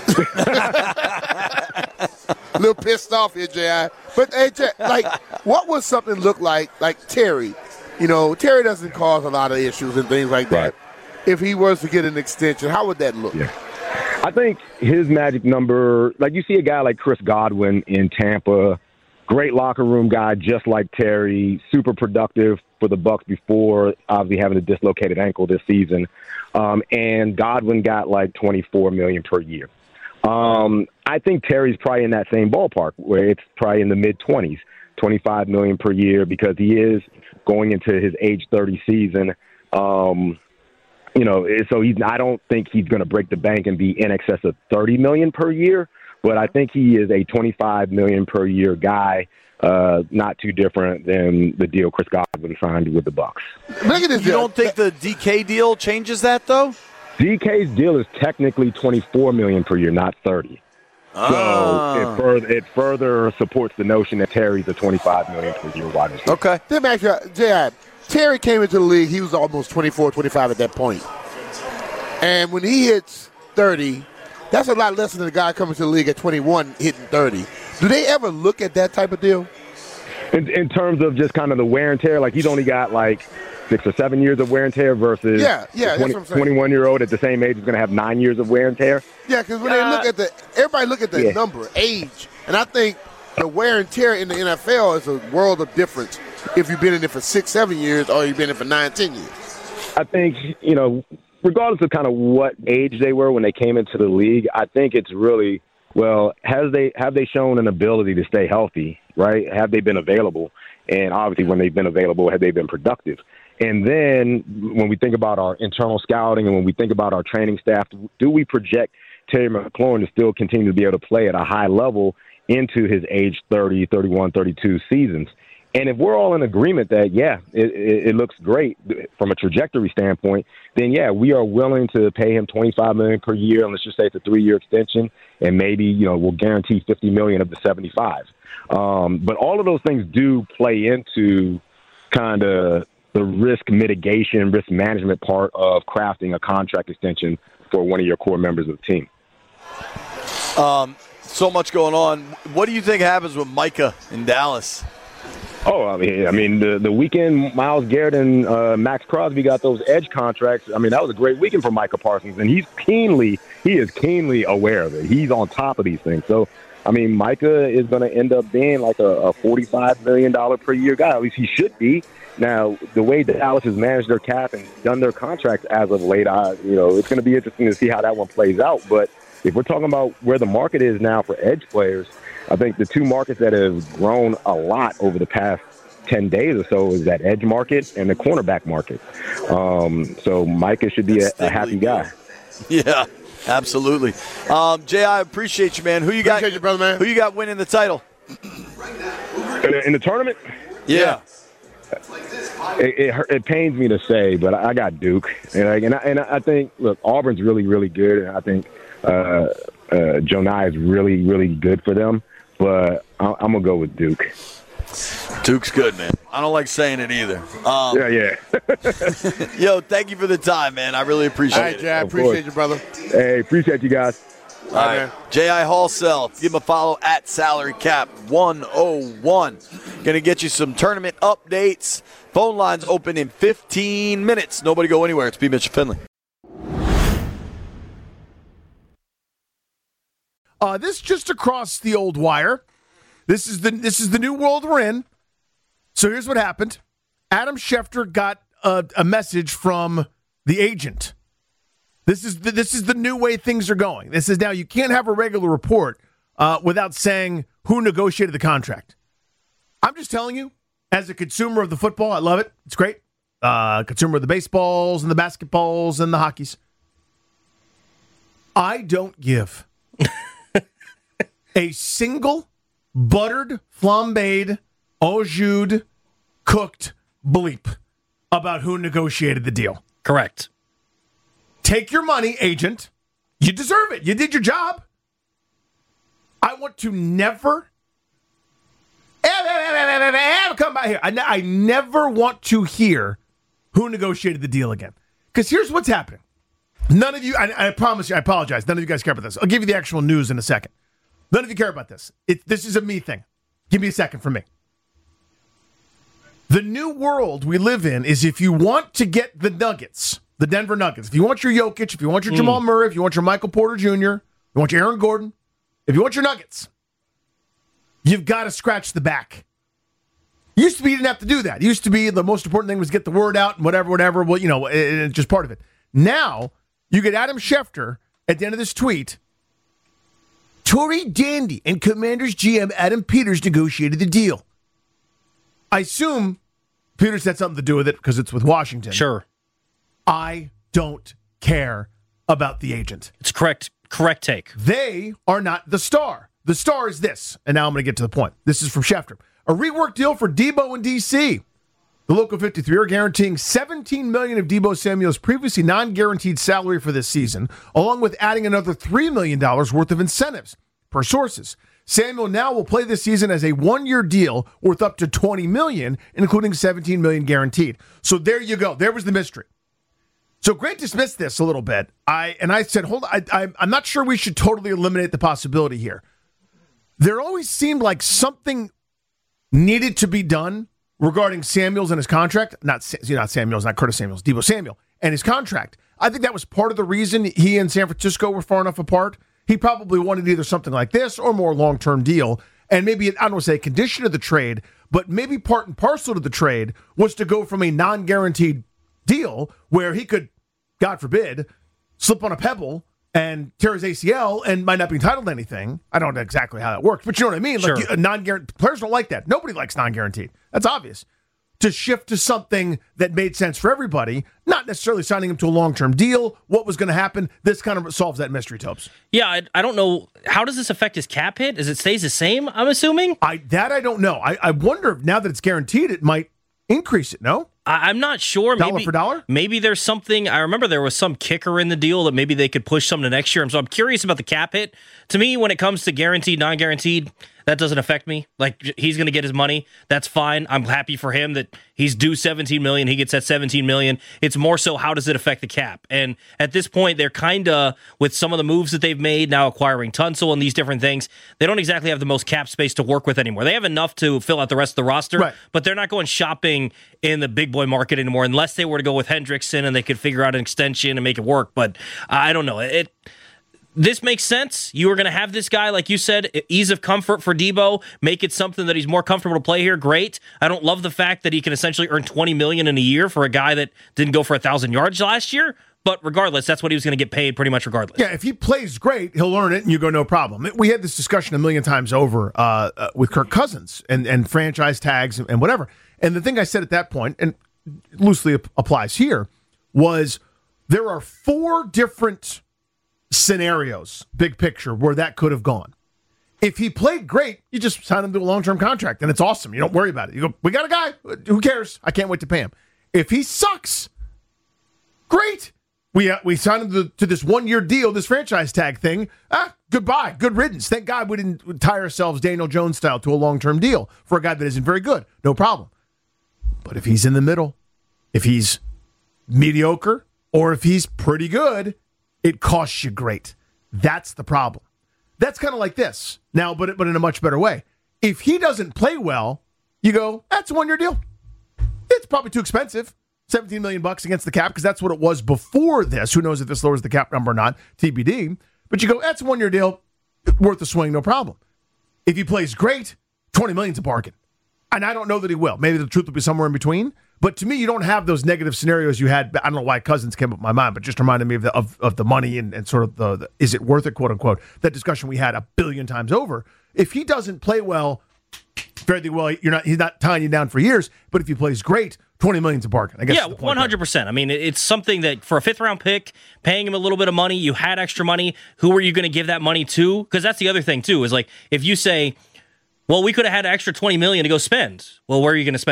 A little pissed off here, J I. But, hey, J- like, what would something look like, like Terry? You know, Terry doesn't cause a lot of issues and things like that. Right. If he was to get an extension, how would that look? Yeah. I think his magic number, like you see a guy like Chris Godwin in Tampa, great locker room guy, just like Terry, super productive for the Bucs before obviously having a dislocated ankle this season. Um, and Godwin got like twenty-four million dollars per year. Um, I think Terry's probably in that same ballpark where it's probably in the mid twenties, twenty-five million dollars per year, because he is going into his age thirty season. Um, you know, so he's, I don't think he's going to break the bank and be in excess of thirty million dollars per year, but I think he is a twenty-five million dollars per year guy. Uh, not too different than the deal Chris Godwin signed with the Bucs. Look at this. You don't think the D K deal changes that, though? D K's deal is technically twenty-four million dollars per year, not thirty. Ah. So it further, it further supports the notion that Terry's a twenty-five million dollars per year wide receiver. Okay. Then back to J I. Terry came into the league, he was almost twenty-four, twenty-five at that point. And when he hits thirty, that's a lot less than the guy coming to the league at twenty-one hitting thirty. Do they ever look at that type of deal? In, in terms of just kind of the wear and tear, like he's only got like six or seven years of wear and tear versus yeah, yeah, the twenty, twenty-one-year-old at the same age is going to have nine years of wear and tear. Yeah, because when uh, they look at the – everybody look at the yeah. number, age. And I think the wear and tear in the N F L is a world of difference if you've been in it for six, seven years or you've been in it for nine, ten years. I think, you know, regardless of kind of what age they were when they came into the league, I think it's really – well, has they have they shown an ability to stay healthy, right? Have they been available? And obviously when they've been available, have they been productive? And then when we think about our internal scouting and when we think about our training staff, do we project Terry McLaurin to still continue to be able to play at a high level into his age thirty, thirty-one, thirty-two seasons? And if we're all in agreement that, yeah, it, it, it looks great from a trajectory standpoint, then, yeah, we are willing to pay him twenty-five million dollars per year, and let's just say it's a three-year extension, and maybe, you know, we'll guarantee fifty million dollars of the seventy-five. Um, but all of those things do play into kind of the risk mitigation, risk management part of crafting a contract extension for one of your core members of the team. Um, so much going on. What do you think happens with Micah in Dallas? Oh, I mean, I mean, the the weekend Myles Garrett and uh, Max Crosby got those edge contracts. I mean, that was a great weekend for Micah Parsons, and he's keenly, he is keenly aware of it. He's on top of these things. So, I mean, Micah is going to end up being like a, a forty-five million dollars per year guy. At least he should be. Now, the way Dallas has managed their cap and done their contracts as of late, I, you know, it's going to be interesting to see how that one plays out. But if we're talking about where the market is now for edge players, I think the two markets that have grown a lot over the past ten days or so is that edge market and the cornerback market. Um, so Micah should be a, a happy guy. Yeah, absolutely. Um, Jay, I appreciate you, man. Who you got? Appreciate you, brother, man. Who you got winning the title? In the, in the tournament? Yeah. It, it, it pains me to say, but I got Duke, and I, and I, and I think look, Auburn's really, really good, and I think uh, uh, Jonai is really, really good for them. But I'm gonna go with Duke. Duke's good, man. I don't like saying it either. Um, yeah, yeah. Yo, thank you for the time, man. I really appreciate All right, it. Jay, I appreciate you, brother. Hey, appreciate you guys. All right. J I Hallsell, give him a follow at Salary Cap one oh one. Going to get you some tournament updates. Phone lines open in fifteen minutes. Nobody go anywhere. It's B. Mitchell Finley. Uh, this just across the old wire. This is the this is the new world we're in. So here's what happened. Adam Schefter got a, a message from the agent. This is the, this is the new way things are going. This is now you can't have a regular report uh, without saying who negotiated the contract. I'm just telling you, as a consumer of the football, I love it. It's great. Uh, consumer of the baseballs and the basketballs and the hockeys. I don't give a single buttered, flambéed, au jus, cooked bleep about who negotiated the deal. Correct. take your money, agent. You deserve it. You did your job. I want to never, ever, ever, ever, ever, ever come by here. I, ne- I never want to hear who negotiated the deal again. Because here's what's happening. None of you, I, I promise you, I apologize. None of you guys care about this. I'll give you the actual news in a second. None of you care about this. It, this is a me thing. Give me a second for me. The new world we live in is if you want to get the Nuggets, the Denver Nuggets, if you want your Jokic, if you want your mm. Jamal Murray, if you want your Michael Porter Junior, you want your Aaron Gordon, if you want your Nuggets, you've got to scratch the back. It used to be you didn't have to do that. It used to be the most important thing was get the word out and whatever, whatever. Well, you know, it, it's just part of it. Now, you get Adam Schefter at the end of this tweet. Tory Dandy and Commanders G M Adam Peters negotiated the deal. I assume Peters had something to do with it because it's with Washington. Sure. I don't care about the agent. It's correct. Correct take. They are not the star. The star is this. And now I'm going to get to the point. This is from Schefter. A rework deal for Debo in D C. The Local fifty-three are guaranteeing seventeen million dollars of Debo Samuel's previously non-guaranteed salary for this season, along with adding another three million dollars worth of incentives, per sources. Samuel now will play this season as a one-year deal worth up to twenty million dollars, including seventeen million dollars guaranteed. So there you go. There was the mystery. So Grant dismissed this a little bit. I and I said, hold on, I, I, I'm not sure we should totally eliminate the possibility here. There always seemed like something needed to be done regarding Samuels and his contract. Not, you know, not Samuels, not Curtis Samuels, Debo Samuel, and his contract. I think that was part of the reason he and San Francisco were far enough apart. He probably wanted either something like this or more long-term deal. And maybe, I don't want to say a condition of the trade, but maybe part and parcel to the trade was to go from a non-guaranteed deal where he could, God forbid, slip on a pebble and tear his A C L and might not be entitled to anything. I don't know exactly how that works, but you know what I mean? Sure. Like, non-guaranteed players don't like that. Nobody likes non-guaranteed. That's obvious. To shift to something that made sense for everybody, not necessarily signing him to a long-term deal. What was going to happen? This kind of solves that mystery, Topes. Yeah, I, I don't know. How does this affect his cap hit? Does it stays the same, I'm assuming? I That I don't know. I, I wonder if now that it's guaranteed, it might increase it, no? I, I'm not sure. Dollar maybe, for dollar? Maybe there's something. I remember there was some kicker in the deal that maybe they could push some to next year. And so I'm curious about the cap hit. To me, when it comes to guaranteed, non-guaranteed, that doesn't affect me. Like, he's going to get his money. That's fine. I'm happy for him that he's due seventeen million dollars. He gets that seventeen million dollars. It's more so, how does it affect the cap? And at this point, they're kind of, with some of the moves that they've made, now acquiring Tunsil and these different things, they don't exactly have the most cap space to work with anymore. They have enough to fill out the rest of the roster, right, but they're not going shopping in the big boy market anymore unless they were to go with Hendrickson and they could figure out an extension and make it work. But I don't know. It This makes sense. You were going to have this guy, like you said, ease of comfort for Debo, make it something that he's more comfortable to play here. Great. I don't love the fact that he can essentially earn twenty million dollars in a year for a guy that didn't go for one thousand yards last year. But regardless, that's what he was going to get paid pretty much regardless. Yeah, if he plays great, he'll earn it, and you go, no problem. We had this discussion a million times over uh, uh, with Kirk Cousins and, and franchise tags and, and whatever. And the thing I said at that point, and loosely ap- applies here, was there are four different scenarios, big picture, where that could have gone. If he played great, you just sign him to a long-term contract, and it's awesome. You don't worry about it. You go, we got a guy. Who cares? I can't wait to pay him. If he sucks, great. We uh, we signed him to, to this one-year deal, this franchise tag thing. Ah, goodbye. Good riddance. Thank God we didn't tie ourselves Daniel Jones style to a long-term deal for a guy that isn't very good. No problem. But if he's in the middle, if he's mediocre, or if he's pretty good, it costs you great. That's the problem. That's kind of like this now, but but in a much better way. If he doesn't play well, you go, that's a one-year deal. It's probably too expensive. seventeen million bucks against the cap, because that's what it was before this. Who knows if this lowers the cap number or not, T B D. But you go, that's a one-year deal, worth a swing, no problem. If he plays great, twenty million is a bargain. And I don't know that he will. Maybe the truth will be somewhere in between. But to me, you don't have those negative scenarios you had. I don't know why Cousins came up in my mind, but just reminded me of the of, of the money and, and sort of the, the is it worth it, quote unquote, that discussion we had a billion times over. If he doesn't play well, fairly well, you're not he's not tying you down for years. But if he plays great, twenty million is a bargain. I guess. Yeah, one hundred percent. I mean, it's something that for a fifth round pick, paying him a little bit of money, you had extra money. Who are you going to give that money to? Because that's the other thing too. Is like if you say, well, we could have had an extra twenty million to go spend. Well, where are you going to spend it?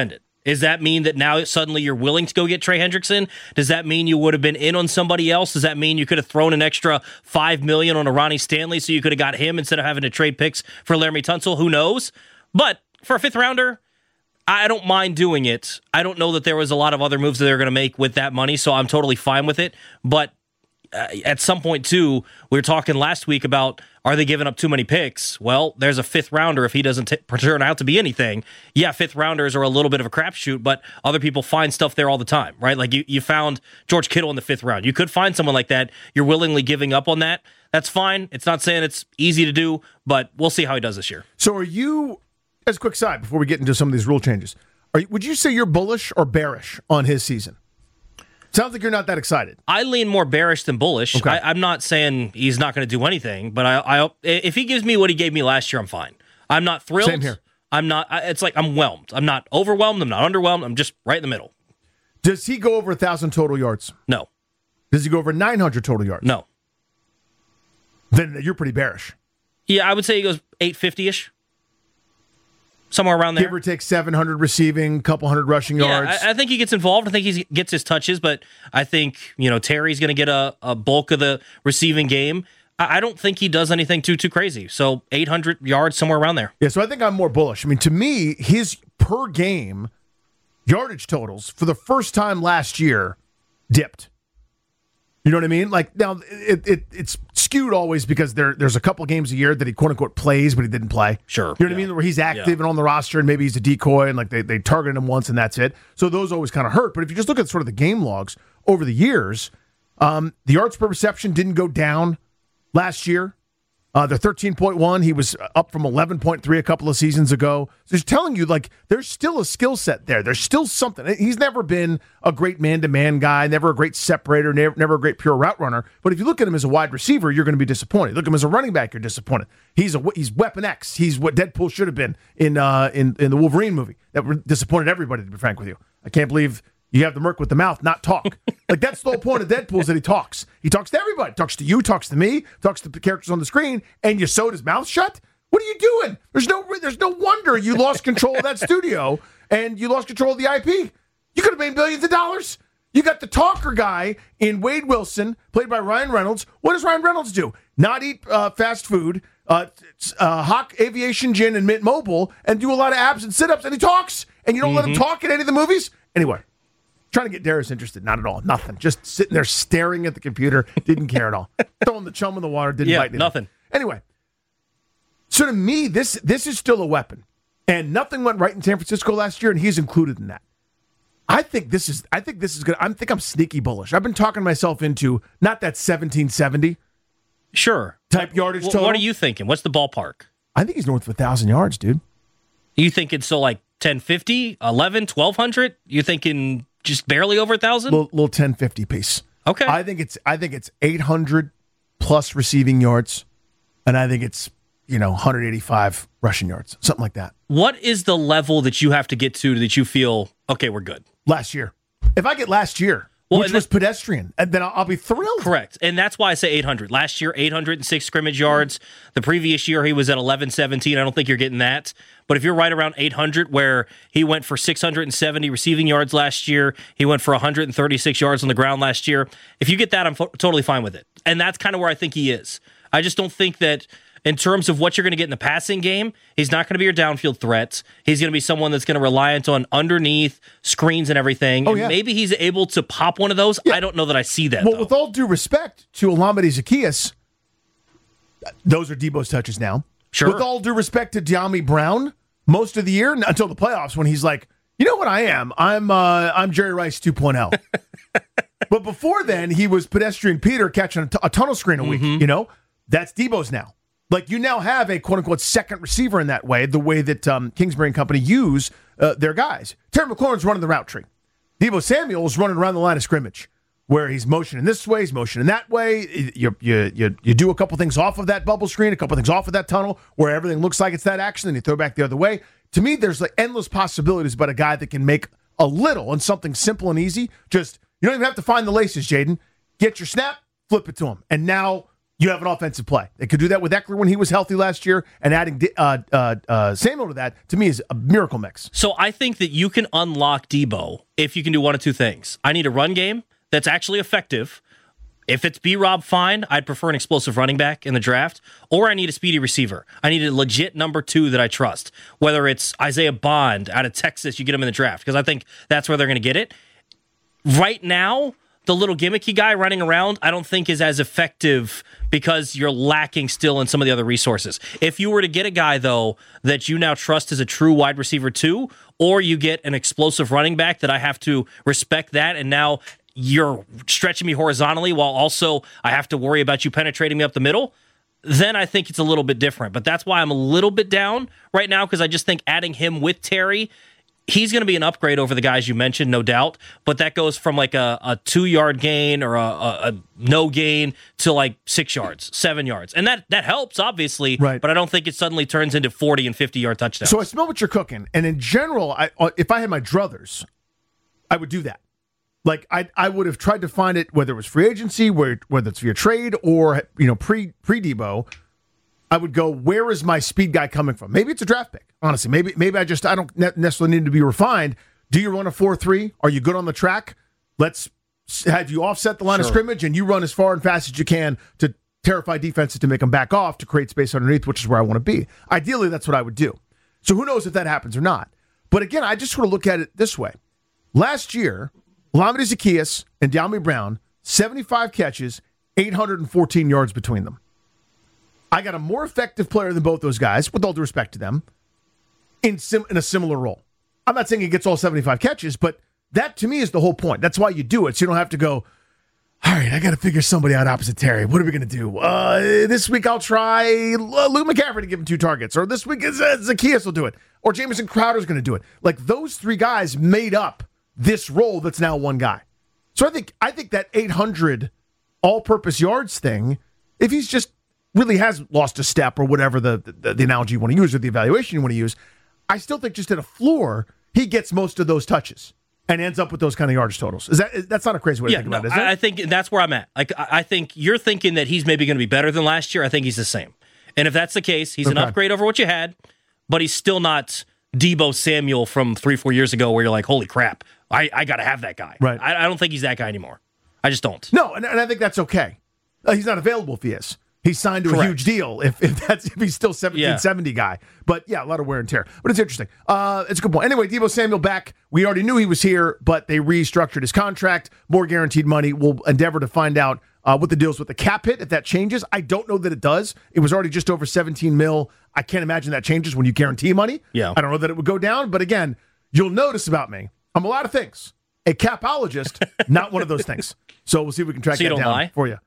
Does that mean that now suddenly you're willing to go get Trey Hendrickson? Does that mean you would have been in on somebody else? Does that mean you could have thrown an extra five million dollars on a Ronnie Stanley so you could have got him instead of having to trade picks for Laramie Tunsil? Who knows? But for a fifth rounder, I don't mind doing it. I don't know that there was a lot of other moves that they're going to make with that money, so I'm totally fine with it. But uh, at some point, too, we were talking last week about, are they giving up too many picks? Well, there's a fifth rounder if he doesn't t- turn out to be anything. Yeah, fifth rounders are a little bit of a crapshoot, but other people find stuff there all the time, right? Like you, you found George Kittle in the fifth round. You could find someone like that. You're willingly giving up on that. That's fine. It's not saying it's easy to do, but we'll see how he does this year. So are you, as a quick side, before we get into some of these rule changes, are you, would you say you're bullish or bearish on his season? Sounds like you're not that excited. I lean more bearish than bullish. Okay. I, I'm not saying he's not going to do anything, but I, I, if he gives me what he gave me last year, I'm fine. I'm not thrilled. Same here. I'm not. It's like I'm whelmed. I'm not overwhelmed. I'm not underwhelmed. I'm just right in the middle. Does he go over one thousand total yards? No. Does he go over nine hundred total yards? No. Then you're pretty bearish. Yeah, I would say he goes eight fifty-ish. Somewhere around there. Give or take seven hundred receiving, couple hundred rushing yards. Yeah, I, I think he gets involved. I think he gets his touches, but I think, you know, Terry's going to get a, a bulk of the receiving game. I, I don't think he does anything too, too crazy. So eight hundred yards, somewhere around there. Yeah, so I think I'm more bullish. I mean, to me, his per game yardage totals for the first time last year dipped. You know what I mean? Like, now, it, it it's skewed always because there there's a couple games a year that he quote-unquote plays, but he didn't play. Sure. You know what yeah. I mean? Where he's active yeah. and on the roster, and maybe he's a decoy, and like they, they targeted him once, and that's it. So those always kind of hurt. But if you just look at sort of the game logs over the years, um, the yards per reception didn't go down last year. Uh, they're thirteen point one. He was up from eleven point three a couple of seasons ago. So he's telling you, like, there's still a skill set there. There's still something. He's never been a great man-to-man guy, never a great separator, never, never a great pure route runner. But if you look at him as a wide receiver, you're going to be disappointed. Look at him as a running back, you're disappointed. He's a he's Weapon X. He's what Deadpool should have been in uh, in, in the Wolverine movie. That disappointed everybody, to be frank with you. I can't believe you have the merc with the mouth, not talk. Like, that's the whole point of Deadpool is that he talks. He talks to everybody. Talks to you, talks to me, talks to the characters on the screen, and you sewed his mouth shut? What are you doing? There's no there's no wonder you lost control of that studio and you lost control of the I P. You could have made billions of dollars. You got the talker guy in Wade Wilson, played by Ryan Reynolds. What does Ryan Reynolds do? Not eat uh, fast food, uh, uh, Hawk Aviation Gin and Mint Mobile, and do a lot of abs and sit-ups, and he talks, and you don't mm-hmm. let him talk in any of the movies? Anyway. Trying to get Darius interested. Not at all. Nothing. Just sitting there staring at the computer. Didn't care at all. Throwing the chum in the water. Didn't yeah, bite anything. Nothing. Anyway. So to me, this this is still a weapon. And nothing went right in San Francisco last year, and he's included in that. I think this is I think this is good. I think I'm sneaky bullish. I've been talking myself into not that seventeen seventy. Sure. Type yardage w- total. What are you thinking? What's the ballpark? I think he's north of one thousand yards, dude. You thinking so like ten fifty, eleven, twelve hundred? You thinking just barely over a thousand? Little, little ten fifty piece. Okay. I think it's I think it's eight hundred plus receiving yards, and I think it's, you know, one eighty-five rushing yards, something like that. What is the level that you have to get to that you feel, okay, we're good? Last year. If I get last year, well, which was that, pedestrian, and then I'll, I'll be thrilled. Correct. And that's why I say eight hundred. Last year, eight hundred six scrimmage yards. The previous year, he was at eleven seventeen. I don't think you're getting that. But if you're right around eight hundred, where he went for six hundred seventy receiving yards last year, he went for one hundred thirty-six yards on the ground last year. If you get that, I'm f- totally fine with it. And that's kind of where I think he is. I just don't think that in terms of what you're going to get in the passing game, he's not going to be your downfield threat. He's going to be someone that's going to rely on underneath screens and everything. Oh, and yeah. Maybe he's able to pop one of those. Yeah. I don't know that I see that, Well, though. with all due respect to Olamide Zaccheaus, those are Debo's touches now. Sure. With all due respect to De'Ami Brown, most of the year, until the playoffs, when he's like, you know what I am? I'm uh, I'm Jerry Rice two point oh. But before then, he was pedestrian Peter catching a, t- a tunnel screen a week. Mm-hmm. You know, that's Debo's now. Like, you now have a quote-unquote second receiver in that way, the way that um, Kingsbury and company use uh, their guys. Terry McLaurin's running the route tree. Debo Samuel's running around the line of scrimmage, where he's motioning this way, he's motioning that way. You you you, you do a couple things off of that bubble screen, a couple things off of that tunnel, where everything looks like it's that action, and you throw back the other way. To me, there's like endless possibilities about a guy that can make a little and something simple and easy. Just, you don't even have to find the laces, Jaden. Get your snap, flip it to him. And now you have an offensive play. They could do that with Eckler when he was healthy last year, and adding uh, uh, uh, Samuel to that, to me, is a miracle mix. So I think that you can unlock Debo if you can do one of two things. I need a run game that's actually effective. If it's B-Rob, fine. I'd prefer an explosive running back in the draft. Or I need a speedy receiver. I need a legit number two that I trust. Whether it's Isaiah Bond out of Texas, you get him in the draft, because I think that's where they're going to get it. Right now, the little gimmicky guy running around, I don't think is as effective because you're lacking still in some of the other resources. If you were to get a guy, though, that you now trust as a true wide receiver two, or you get an explosive running back that I have to respect that, and now you're stretching me horizontally while also I have to worry about you penetrating me up the middle, then I think it's a little bit different. But that's why I'm a little bit down right now, because I just think adding him with Terry, he's going to be an upgrade over the guys you mentioned, no doubt. But that goes from like a, a two-yard gain or a, a, a no gain to like six yards, seven yards. And that, that helps, obviously, right. But I don't think it suddenly turns into forty and fifty-yard touchdowns. So I smell what you're cooking. And in general, I, if I had my druthers, I would do that. Like, I I would have tried to find it, whether it was free agency, where, whether it's via trade or, you know, pre, pre-Debo, I would go, where is my speed guy coming from? Maybe it's a draft pick, honestly. Maybe maybe I just, I don't necessarily need to be refined. Do you run a four three? Are you good on the track? Let's have you offset the line sure. of scrimmage, and you run as far and fast as you can to terrify defenses to make them back off to create space underneath, which is where I want to be. Ideally, that's what I would do. So who knows if that happens or not. But again, I just sort of look at it this way. Last year, Lamedy Zaccheaus and De'Ami Brown, seventy-five catches, eight hundred fourteen yards between them. I got a more effective player than both those guys, with all due respect to them, in sim- in a similar role. I'm not saying he gets all seventy-five catches, but that to me is the whole point. That's why you do it, so you don't have to go, all right, I got to figure somebody out opposite Terry. What are we going to do? Uh, this week I'll try Luke McCaffrey to give him two targets, or this week uh, Zaccheaus will do it, or Jamison Crowder's going to do it. Like, those three guys made up this role that's now one guy. So I think I think that eight hundred all-purpose yards thing, if he's just really has lost a step or whatever the, the, the analogy you want to use or the evaluation you want to use, I still think just at a floor, he gets most of those touches and ends up with those kind of yardage totals. Is that is, that's not a crazy way yeah, to think no, about it, is it? I think that's where I'm at. Like, I think you're thinking that he's maybe going to be better than last year. I think he's the same. And if that's the case, he's okay. an upgrade over what you had, but he's still not Debo Samuel from three, four years ago where you're like, holy crap, I, I got to have that guy. Right. I, I don't think he's that guy anymore. I just don't. No, and, and I think that's okay. Uh, he's not available if he is. He's signed to Correct. a huge deal if if that's if he's still seventeen seventy yeah. guy. But yeah, a lot of wear and tear. But it's interesting. Uh, it's a good point. Anyway, Debo Samuel back. We already knew he was here, but they restructured his contract. More guaranteed money. We'll endeavor to find out uh, what the deal's with the cap hit, if that changes. I don't know that it does. It was already just over seventeen mil. I can't imagine that changes when you guarantee money. Yeah. I don't know that it would go down. But again, you'll notice about me, I'm a lot of things. A capologist, not one of those things. So we'll see if we can track so you that don't down lie? for you.